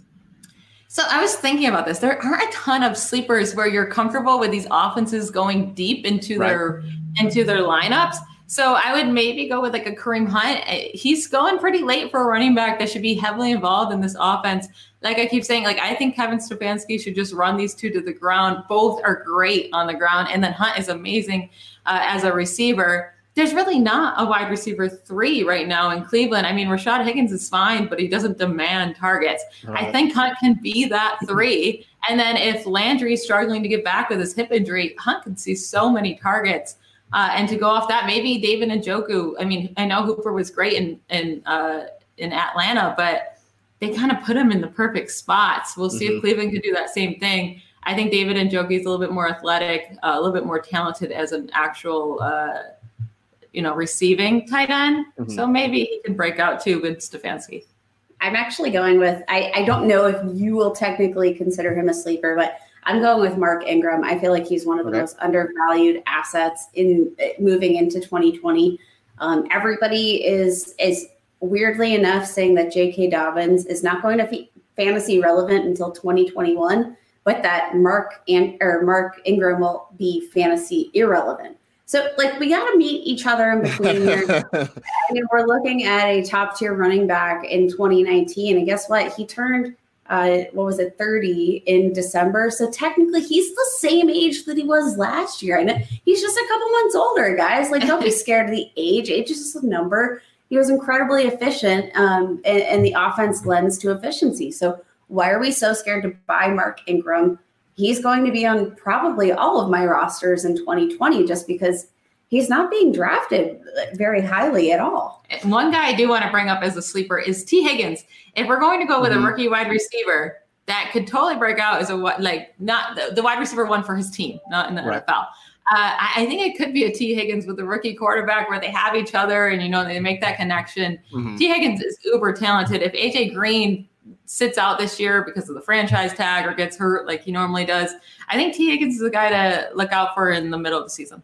So I was thinking about this. There aren't a ton of sleepers where you're comfortable with these offenses going deep into right. their into their lineups. So I would maybe go with like a Kareem Hunt. He's going pretty late for a running back that should be heavily involved in this offense. Like I keep saying, like I think Kevin Stefanski should just run these two to the ground. Both are great on the ground. And then Hunt is amazing uh, as a receiver. There's really not a wide receiver three right now in Cleveland. I mean, Rashad Higgins is fine, but he doesn't demand targets. Right. I think Hunt can be that three. And then if Landry's struggling to get back with his hip injury, Hunt can see so many targets. Uh, and to go off that, maybe David Njoku. I mean, I know Hooper was great in in uh, in Atlanta, but they kind of put him in the perfect spots. We'll see mm-hmm. if Cleveland can do that same thing. I think David Njoku is a little bit more athletic, uh, a little bit more talented as an actual uh, you know, receiving tight end. Mm-hmm. So maybe he can break out too with Stefanski. I'm actually going with, I, I don't know if you will technically consider him a sleeper, but I'm going with Mark Ingram. I feel like he's one of the okay. most undervalued assets in moving into twenty twenty. Um, everybody is, is weirdly enough saying that J K. Dobbins is not going to be fantasy relevant until twenty twenty-one, but that Mark and or Mark Ingram will be fantasy irrelevant. So, like, we got to meet each other in between here. I mean, we're looking at a top-tier running back in twenty nineteen, and guess what? He turned, uh, what was it, thirty in December. So, technically, he's the same age that he was last year. And he's just a couple months older, guys. Like, don't be scared of the age. Age is just a number. He was incredibly efficient, um, and, and the offense lends to efficiency. So, why are we so scared to buy Mark Ingram? He's going to be on probably all of my rosters in twenty twenty just because he's not being drafted very highly at all. One guy I do want to bring up as a sleeper is T. Higgins. If we're going to go with mm-hmm. a rookie wide receiver that could totally break out as a like not the, the wide receiver one for his team, not in the right. N F L. Uh, I, I think it could be a T. Higgins with a rookie quarterback where they have each other and, you know, they make that connection. Mm-hmm. T. Higgins is uber talented. If A J Green sits out this year because of the franchise tag or gets hurt like he normally does, I think T. Higgins is the guy to look out for in the middle of the season.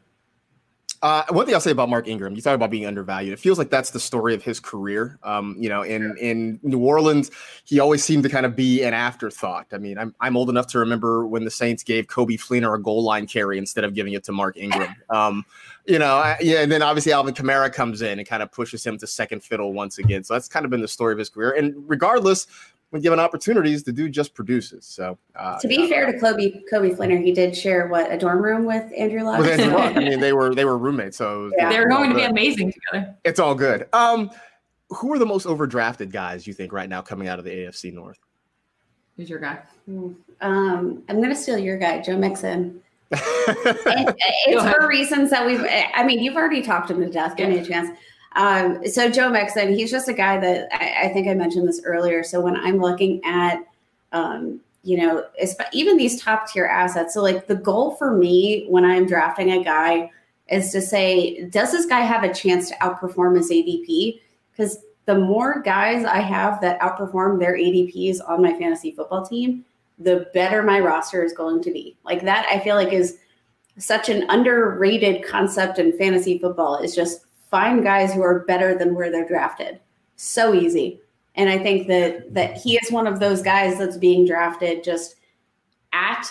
Uh, one thing I'll say about Mark Ingram, you talk about being undervalued. It feels like that's the story of his career. Um, you know, in, in New Orleans, he always seemed to kind of be an afterthought. I mean, I'm I'm old enough to remember when the Saints gave Kobe Fleener a goal line carry instead of giving it to Mark Ingram. Um, you know, I, yeah, and then obviously Alvin Kamara comes in and kind of pushes him to second fiddle once again. So that's kind of been the story of his career. And regardless, when given opportunities, the dude just produces. So uh, to be yeah. fair to Kobe, Kobe Fleener, he did share what a dorm room with Andrew Luck. With Andrew Luck. I mean, they were they were roommates, so yeah. they're going to be amazing together. It's all good. Um, who are the most overdrafted guys you think right now coming out of the A F C North? Who's your guy? Um, I'm going to steal your guy, Joe Mixon. it, it's for reasons that we've. I mean, you've already talked him to death. Give yeah. me a chance. Um, so Joe Mixon, he's just a guy that I, I think I mentioned this earlier. So when I'm looking at, um, you know, even these top tier assets, so like the goal for me when I'm drafting a guy is to say, does this guy have a chance to outperform his A D P? Because the more guys I have that outperform their A D Ps on my fantasy football team, the better my roster is going to be. Like that, I feel like is such an underrated concept in fantasy football is just find guys who are better than where they're drafted. So easy. And I think that that he is one of those guys that's being drafted just at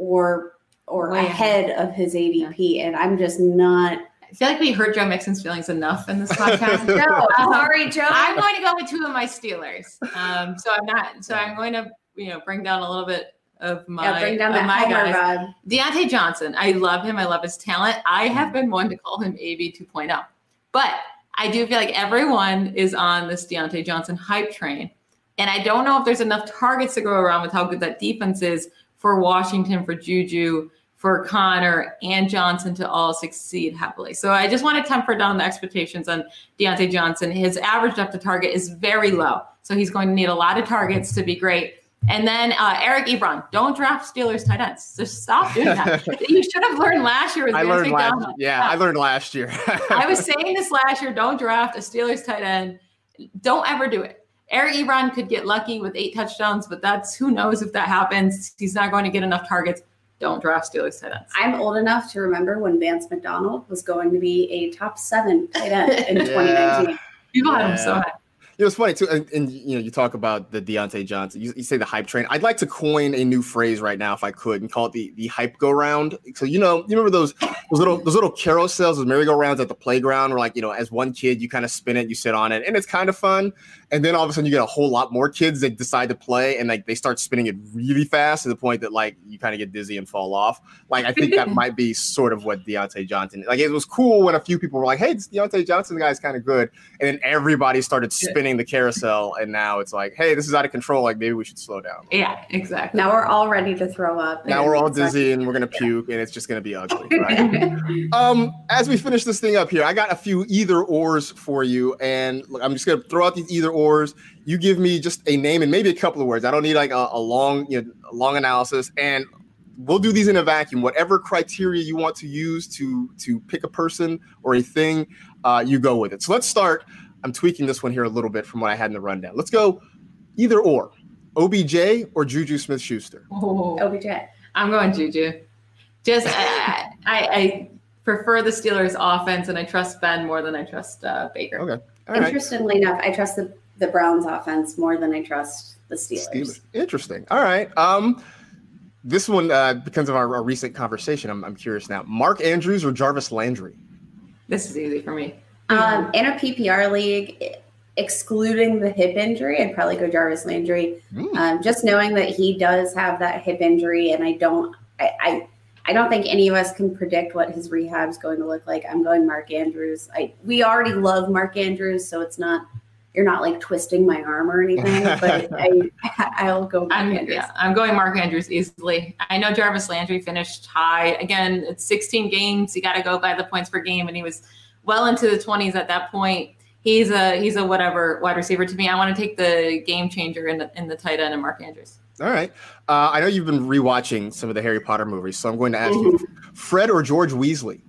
or or Way ahead of his A D P. And I'm just not. I feel like we hurt Joe Mixon's feelings enough in this podcast. Joe, I'm sorry, Joe. I'm going to go with two of my Steelers. Um, so I'm not. So I'm going to, you know, bring down a little bit of my, yeah, bring down of that my Homer guys. vibe. Deontay Johnson. I love him. I love his talent. I have been one to call him A B two point oh, but I do feel like everyone is on this Deontay Johnson hype train, and I don't know if there's enough targets to go around with how good that defense is for Washington, for Juju, for Connor and Johnson to all succeed happily. So I just want to temper down the expectations on Deontay Johnson. His average depth of target is very low. So he's going to need a lot of targets to be great. And then uh, Eric Ebron, don't draft Steelers tight ends. Just stop doing that. You should have learned last year. With I learned last, McDonald. yeah, yeah, I learned last year. I was saying this last year, don't draft a Steelers tight end. Don't ever do it. Eric Ebron could get lucky with eight touchdowns, but that's who knows if that happens. He's not going to get enough targets. Don't draft Steelers tight ends. I'm old enough to remember when Vance McDonald was going to be a top seven tight end in Yeah. twenty nineteen. People Yeah. had him so high. You know, it's funny too, and, and you know, you talk about the Deontay Johnson. You, you say the hype train. I'd like to coin a new phrase right now, if I could, and call it the the hype go round. So you know, you remember those those little those little carousels, those merry-go-rounds at the playground, where like you know, as one kid, you kind of spin it, you sit on it, and it's kind of fun. And then all of a sudden, you get a whole lot more kids that decide to play, and like they start spinning it really fast to the point that like you kind of get dizzy and fall off. Like I think that might be sort of what Deontay Johnson. Like it was cool when a few people were like, "Hey, this Deontay Johnson guy's kind of good," and then everybody started spinning the carousel. And now it's like, hey, this is out of control. Like maybe we should slow down. Yeah, exactly. Now we're all ready to throw up. Now we're all dizzy and we're gonna puke, and it's just gonna be ugly. Right? um, as we finish this thing up here, I got a few either ors for you, and look, I'm just gonna throw out these either ors. You give me just a name and maybe a couple of words. I don't need like a, a long, you know, a long analysis, and we'll do these in a vacuum. Whatever criteria you want to use to to pick a person or a thing, uh, you go with it. So let's start. I'm tweaking this one here a little bit from what I had in the rundown. Let's go either or, O B J or Juju Smith-Schuster. Oh, O B J. I'm going Juju. Just I, I, I prefer the Steelers offense, and I trust Ben more than I trust uh, Baker. Okay. All right. Interestingly enough, I trust the, the Browns offense more than I trust the Steelers. Steelers. Interesting. All right. Um, this one, uh, because of our, our recent conversation, I'm, I'm curious now. Mark Andrews or Jarvis Landry? This is easy for me. Um, in a P P R league, excluding the hip injury, I'd probably go Jarvis Landry. Mm. Um, just knowing that he does have that hip injury, and I don't, I, I, I don't think any of us can predict what his rehab is going to look like. I'm going Mark Andrews. I we already love Mark Andrews, so it's not you're not like twisting my arm or anything. But I, I'll go Mark I'm, Andrews. yeah, I'm going Mark Andrews easily. I know Jarvis Landry finished high. Again, it's sixteen games. You got to go by the points per game, and he was well into the twenties at that point. He's a he's a whatever wide receiver to me. I want to take the game changer in the in the tight end and Mark Andrews. All right. Uh, I know you've been rewatching some of the Harry Potter movies, so I'm going to ask mm-hmm. you, Fred or George Weasley?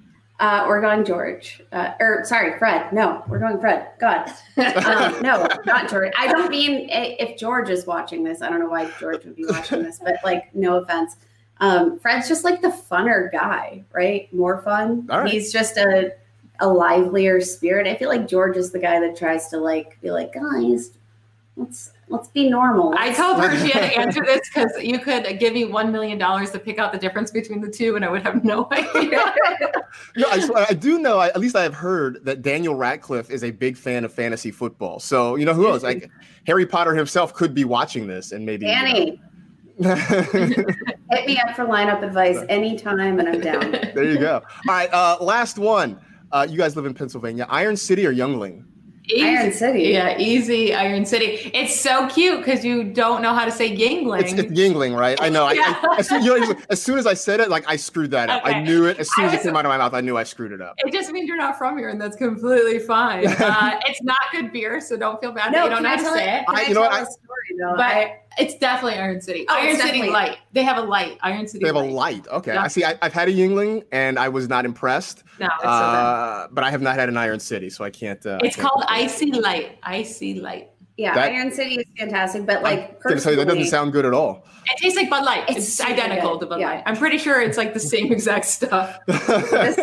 Uh, we're going George. Uh, or sorry, Fred. No, we're going Fred. God. Um, no, not George. I don't mean if George is watching this. I don't know why George would be watching this, but like, no offense. Um, Fred's just like the funner guy, right? More fun. All right. He's just a a livelier spirit. I feel like George is the guy that tries to like be like, guys, let's let's be normal. I told her she had to answer this because you could give me one million dollars to pick out the difference between the two, and I would have no idea. No, I, I do know. I, at least I have heard that Daniel Radcliffe is a big fan of fantasy football. So you know who else? Like Harry Potter himself could be watching this, and maybe Danny. You know. Hit me up for lineup advice anytime, and I'm down. There you go. All right, uh, last one. Uh, you guys live in Pennsylvania. Iron City or Youngling? Easy. Iron City. Yeah, easy Iron City. It's so cute because you don't know how to say Yingling. It's, it's Yingling, right? I know. Yeah. I, I, as, soon, you know, as soon as I said it, like I screwed that up. Okay. I knew it. As soon as I it was, came out of my mouth, I knew I screwed it up. It just means you're not from here, and that's completely fine. Uh, it's not good beer, so don't feel bad No, that you don't know how to say it. Can I, I, you know tell what? a story, though? But I, it's definitely Iron City. Oh, Iron it's City definitely- Light. They have a light. Iron City They have a Light. light. Okay. Yeah. I see. I, I've had a Yingling, and I was not impressed. No, it's so uh, but I have not had an Iron City, so I can't. Uh, bad. It's I can't called complain. Icy Light. Icy Light. Yeah, that, Iron City is fantastic, but like, I'm gonna tell you, that doesn't sound good at all. It tastes like Bud Light. It's, it's so identical good. to Bud Yeah. Light. I'm pretty sure it's like the same exact stuff. This is like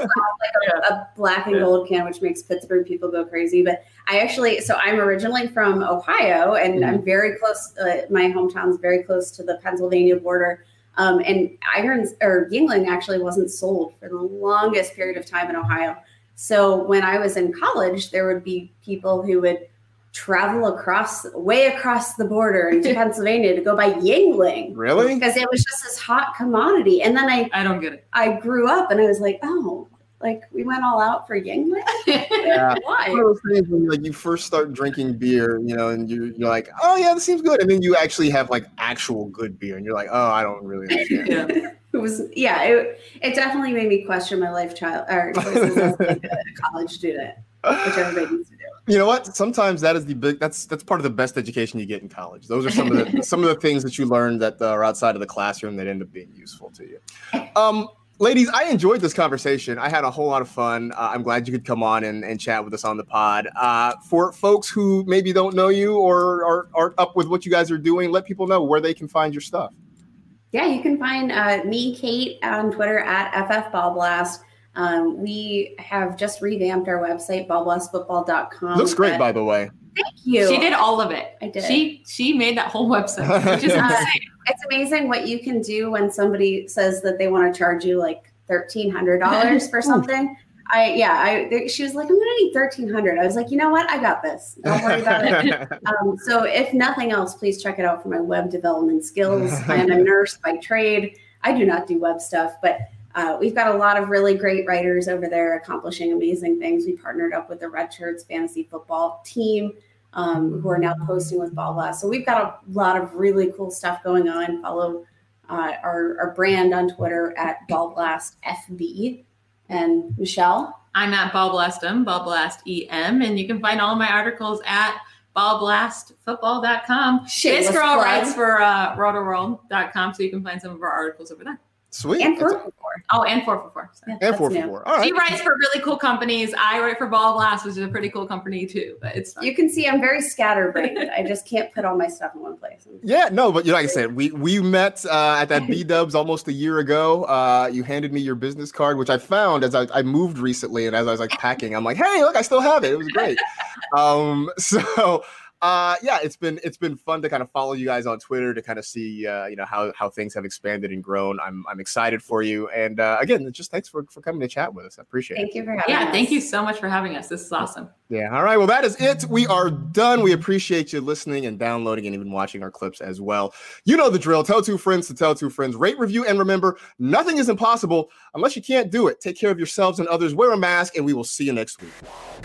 a, a black and gold can, which makes Pittsburgh people go crazy. But I actually, so I'm originally from Ohio, and mm-hmm. I'm very close. Uh, my hometown's very close to the Pennsylvania border. Um, and Irons or Yuengling actually wasn't sold for the longest period of time in Ohio. So when I was in college, there would be people who would travel across, way across the border into Pennsylvania to go buy Yuengling. Really? Because it was just this hot commodity. And then I, I don't get it. I grew up and I was like, oh, like we went all out for Yuengling. Yeah. Why? One of those things when like you first start drinking beer, you know, and you you're like, oh yeah, this seems good, and then you actually have like actual good beer, and you're like, oh, I don't really understand. Yeah. It was, yeah, it, it definitely made me question my life child or choices as like a college student, which everybody needs to do. You know what? Sometimes that is the big. That's that's part of the best education you get in college. Those are some of the some of the things that you learn that are outside of the classroom that end up being useful to you. Um, ladies, I enjoyed this conversation. I had a whole lot of fun. Uh, I'm glad you could come on and, and chat with us on the pod. Uh, for folks who maybe don't know you or are aren't up with what you guys are doing, let people know where they can find your stuff. Yeah, you can find uh, me, Kate, on Twitter at F F Ball Blast. Um, we have just revamped our website, ball blast football dot com. Looks great, by the way. Thank you. She did all of it. I did. She she made that whole website, which is uh, insane. It's amazing what you can do when somebody says that they want to charge you like thirteen hundred dollars for something. I yeah, I they, she was like, I'm gonna need thirteen hundred dollars. I was like, you know what? I got this. Don't worry about it. Um, so if nothing else, please check it out for my web development skills. I am a nurse by trade. I do not do web stuff, but uh, we've got a lot of really great writers over there accomplishing amazing things. We partnered up with the Red Shirts fantasy football team, um, who are now posting with Ball Blast. So we've got a lot of really cool stuff going on. Follow uh, our, our brand on Twitter at Ball Blast F B. And Michelle? I'm at Ball Blast M, Ball Blast E M, and you can find all my articles at ball blast football dot com. This girl plug. writes for uh, roto world dot com, so you can find some of our articles over there. Sweet. And four for four. Oh, and four for four. So. Yeah, and four new. for four. All right. She writes for really cool companies. I write for Ball Blast, which is a pretty cool company too. But it's fun. You can see I'm very scatterbrained. I just can't put all my stuff in one place. Yeah, no, but you know, like I said, we we met uh, at that B-Dubs almost a year ago. Uh, you handed me your business card, which I found as I, I moved recently, and as I was like packing, I'm like, hey, look, I still have it. It was great. um, so. Uh, yeah, it's been it's been fun to kind of follow you guys on Twitter to kind of see uh, you know how how things have expanded and grown. I'm I'm excited for you, and uh, again, just thanks for, for coming to chat with us. I appreciate thank it. Thank you for having yeah, us. thank you so much for having us. This is awesome. Yeah, all right. Well, that is it. We are done. We appreciate you listening and downloading and even watching our clips as well. You know the drill. Tell two friends to tell two friends. Rate, review, and remember, nothing is impossible unless you can't do it. Take care of yourselves and others. Wear a mask, and we will see you next week.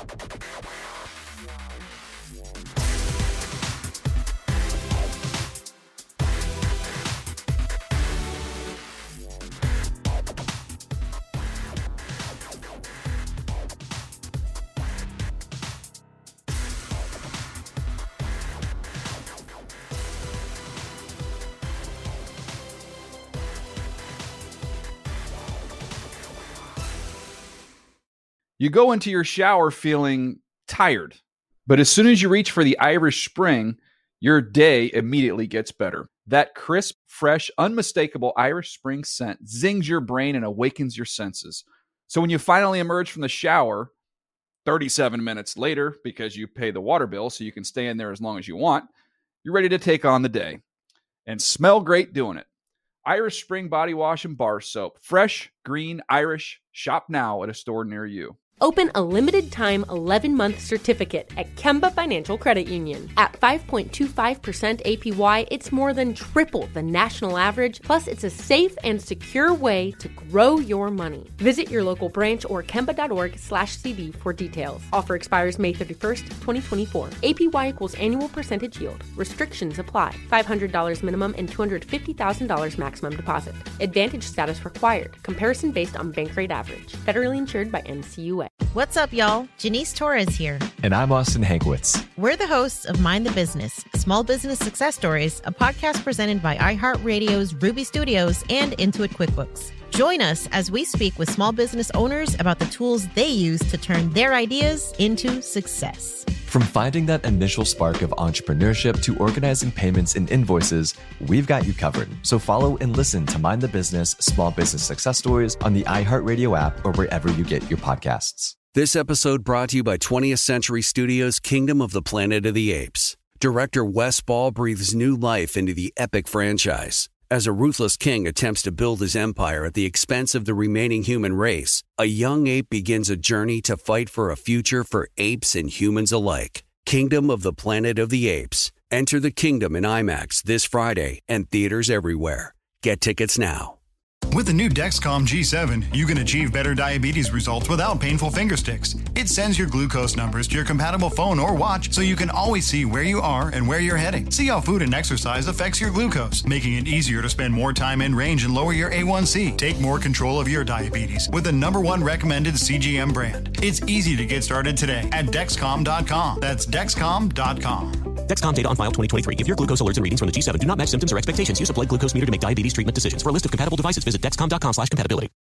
You go into your shower feeling tired, but as soon as you reach for the Irish Spring, your day immediately gets better. That crisp, fresh, unmistakable Irish Spring scent zings your brain and awakens your senses. So when you finally emerge from the shower, thirty-seven minutes later, because you pay the water bill so you can stay in there as long as you want, you're ready to take on the day and smell great doing it. Irish Spring Body Wash and Bar Soap. Fresh, green, Irish. Shop now at a store near you. Open a limited-time eleven-month certificate at Kemba Financial Credit Union. At five point two five percent A P Y, it's more than triple the national average, plus it's a safe and secure way to grow your money. Visit your local branch or kemba.org slash CD for details. Offer expires May thirty-first, twenty twenty-four. A P Y equals annual percentage yield. Restrictions apply. five hundred dollars minimum and two hundred fifty thousand dollars maximum deposit. Advantage status required. Comparison based on bank rate average. Federally insured by N C U A. What's up, y'all? Janice Torres here. And I'm Austin Hankwitz. We're the hosts of Mind the Business, Small Business Success Stories, a podcast presented by iHeartRadio's Ruby Studios and Intuit QuickBooks. Join us as we speak with small business owners about the tools they use to turn their ideas into success. From finding that initial spark of entrepreneurship to organizing payments and invoices, we've got you covered. So follow and listen to Mind the Business Small Business Success Stories on the iHeartRadio app or wherever you get your podcasts. This episode brought to you by twentieth Century Studios' Kingdom of the Planet of the Apes. Director Wes Ball breathes new life into the epic franchise. As a ruthless king attempts to build his empire at the expense of the remaining human race, a young ape begins a journey to fight for a future for apes and humans alike. Kingdom of the Planet of the Apes. Enter the kingdom in IMAX this Friday and theaters everywhere. Get tickets now. With the new Dexcom G seven, you can achieve better diabetes results without painful finger sticks. It sends your glucose numbers to your compatible phone or watch so you can always see where you are and where you're heading. See how food and exercise affects your glucose, making it easier to spend more time in range and lower your A one C. Take more control of your diabetes with the number one recommended C G M brand. It's easy to get started today at Dexcom dot com. That's Dexcom dot com. Dexcom data on file twenty twenty-three. If your glucose alerts and readings from the G seven do not match symptoms or expectations, use a blood glucose meter to make diabetes treatment decisions. For a list of compatible devices, visit Dexcom dot com slash compatibility.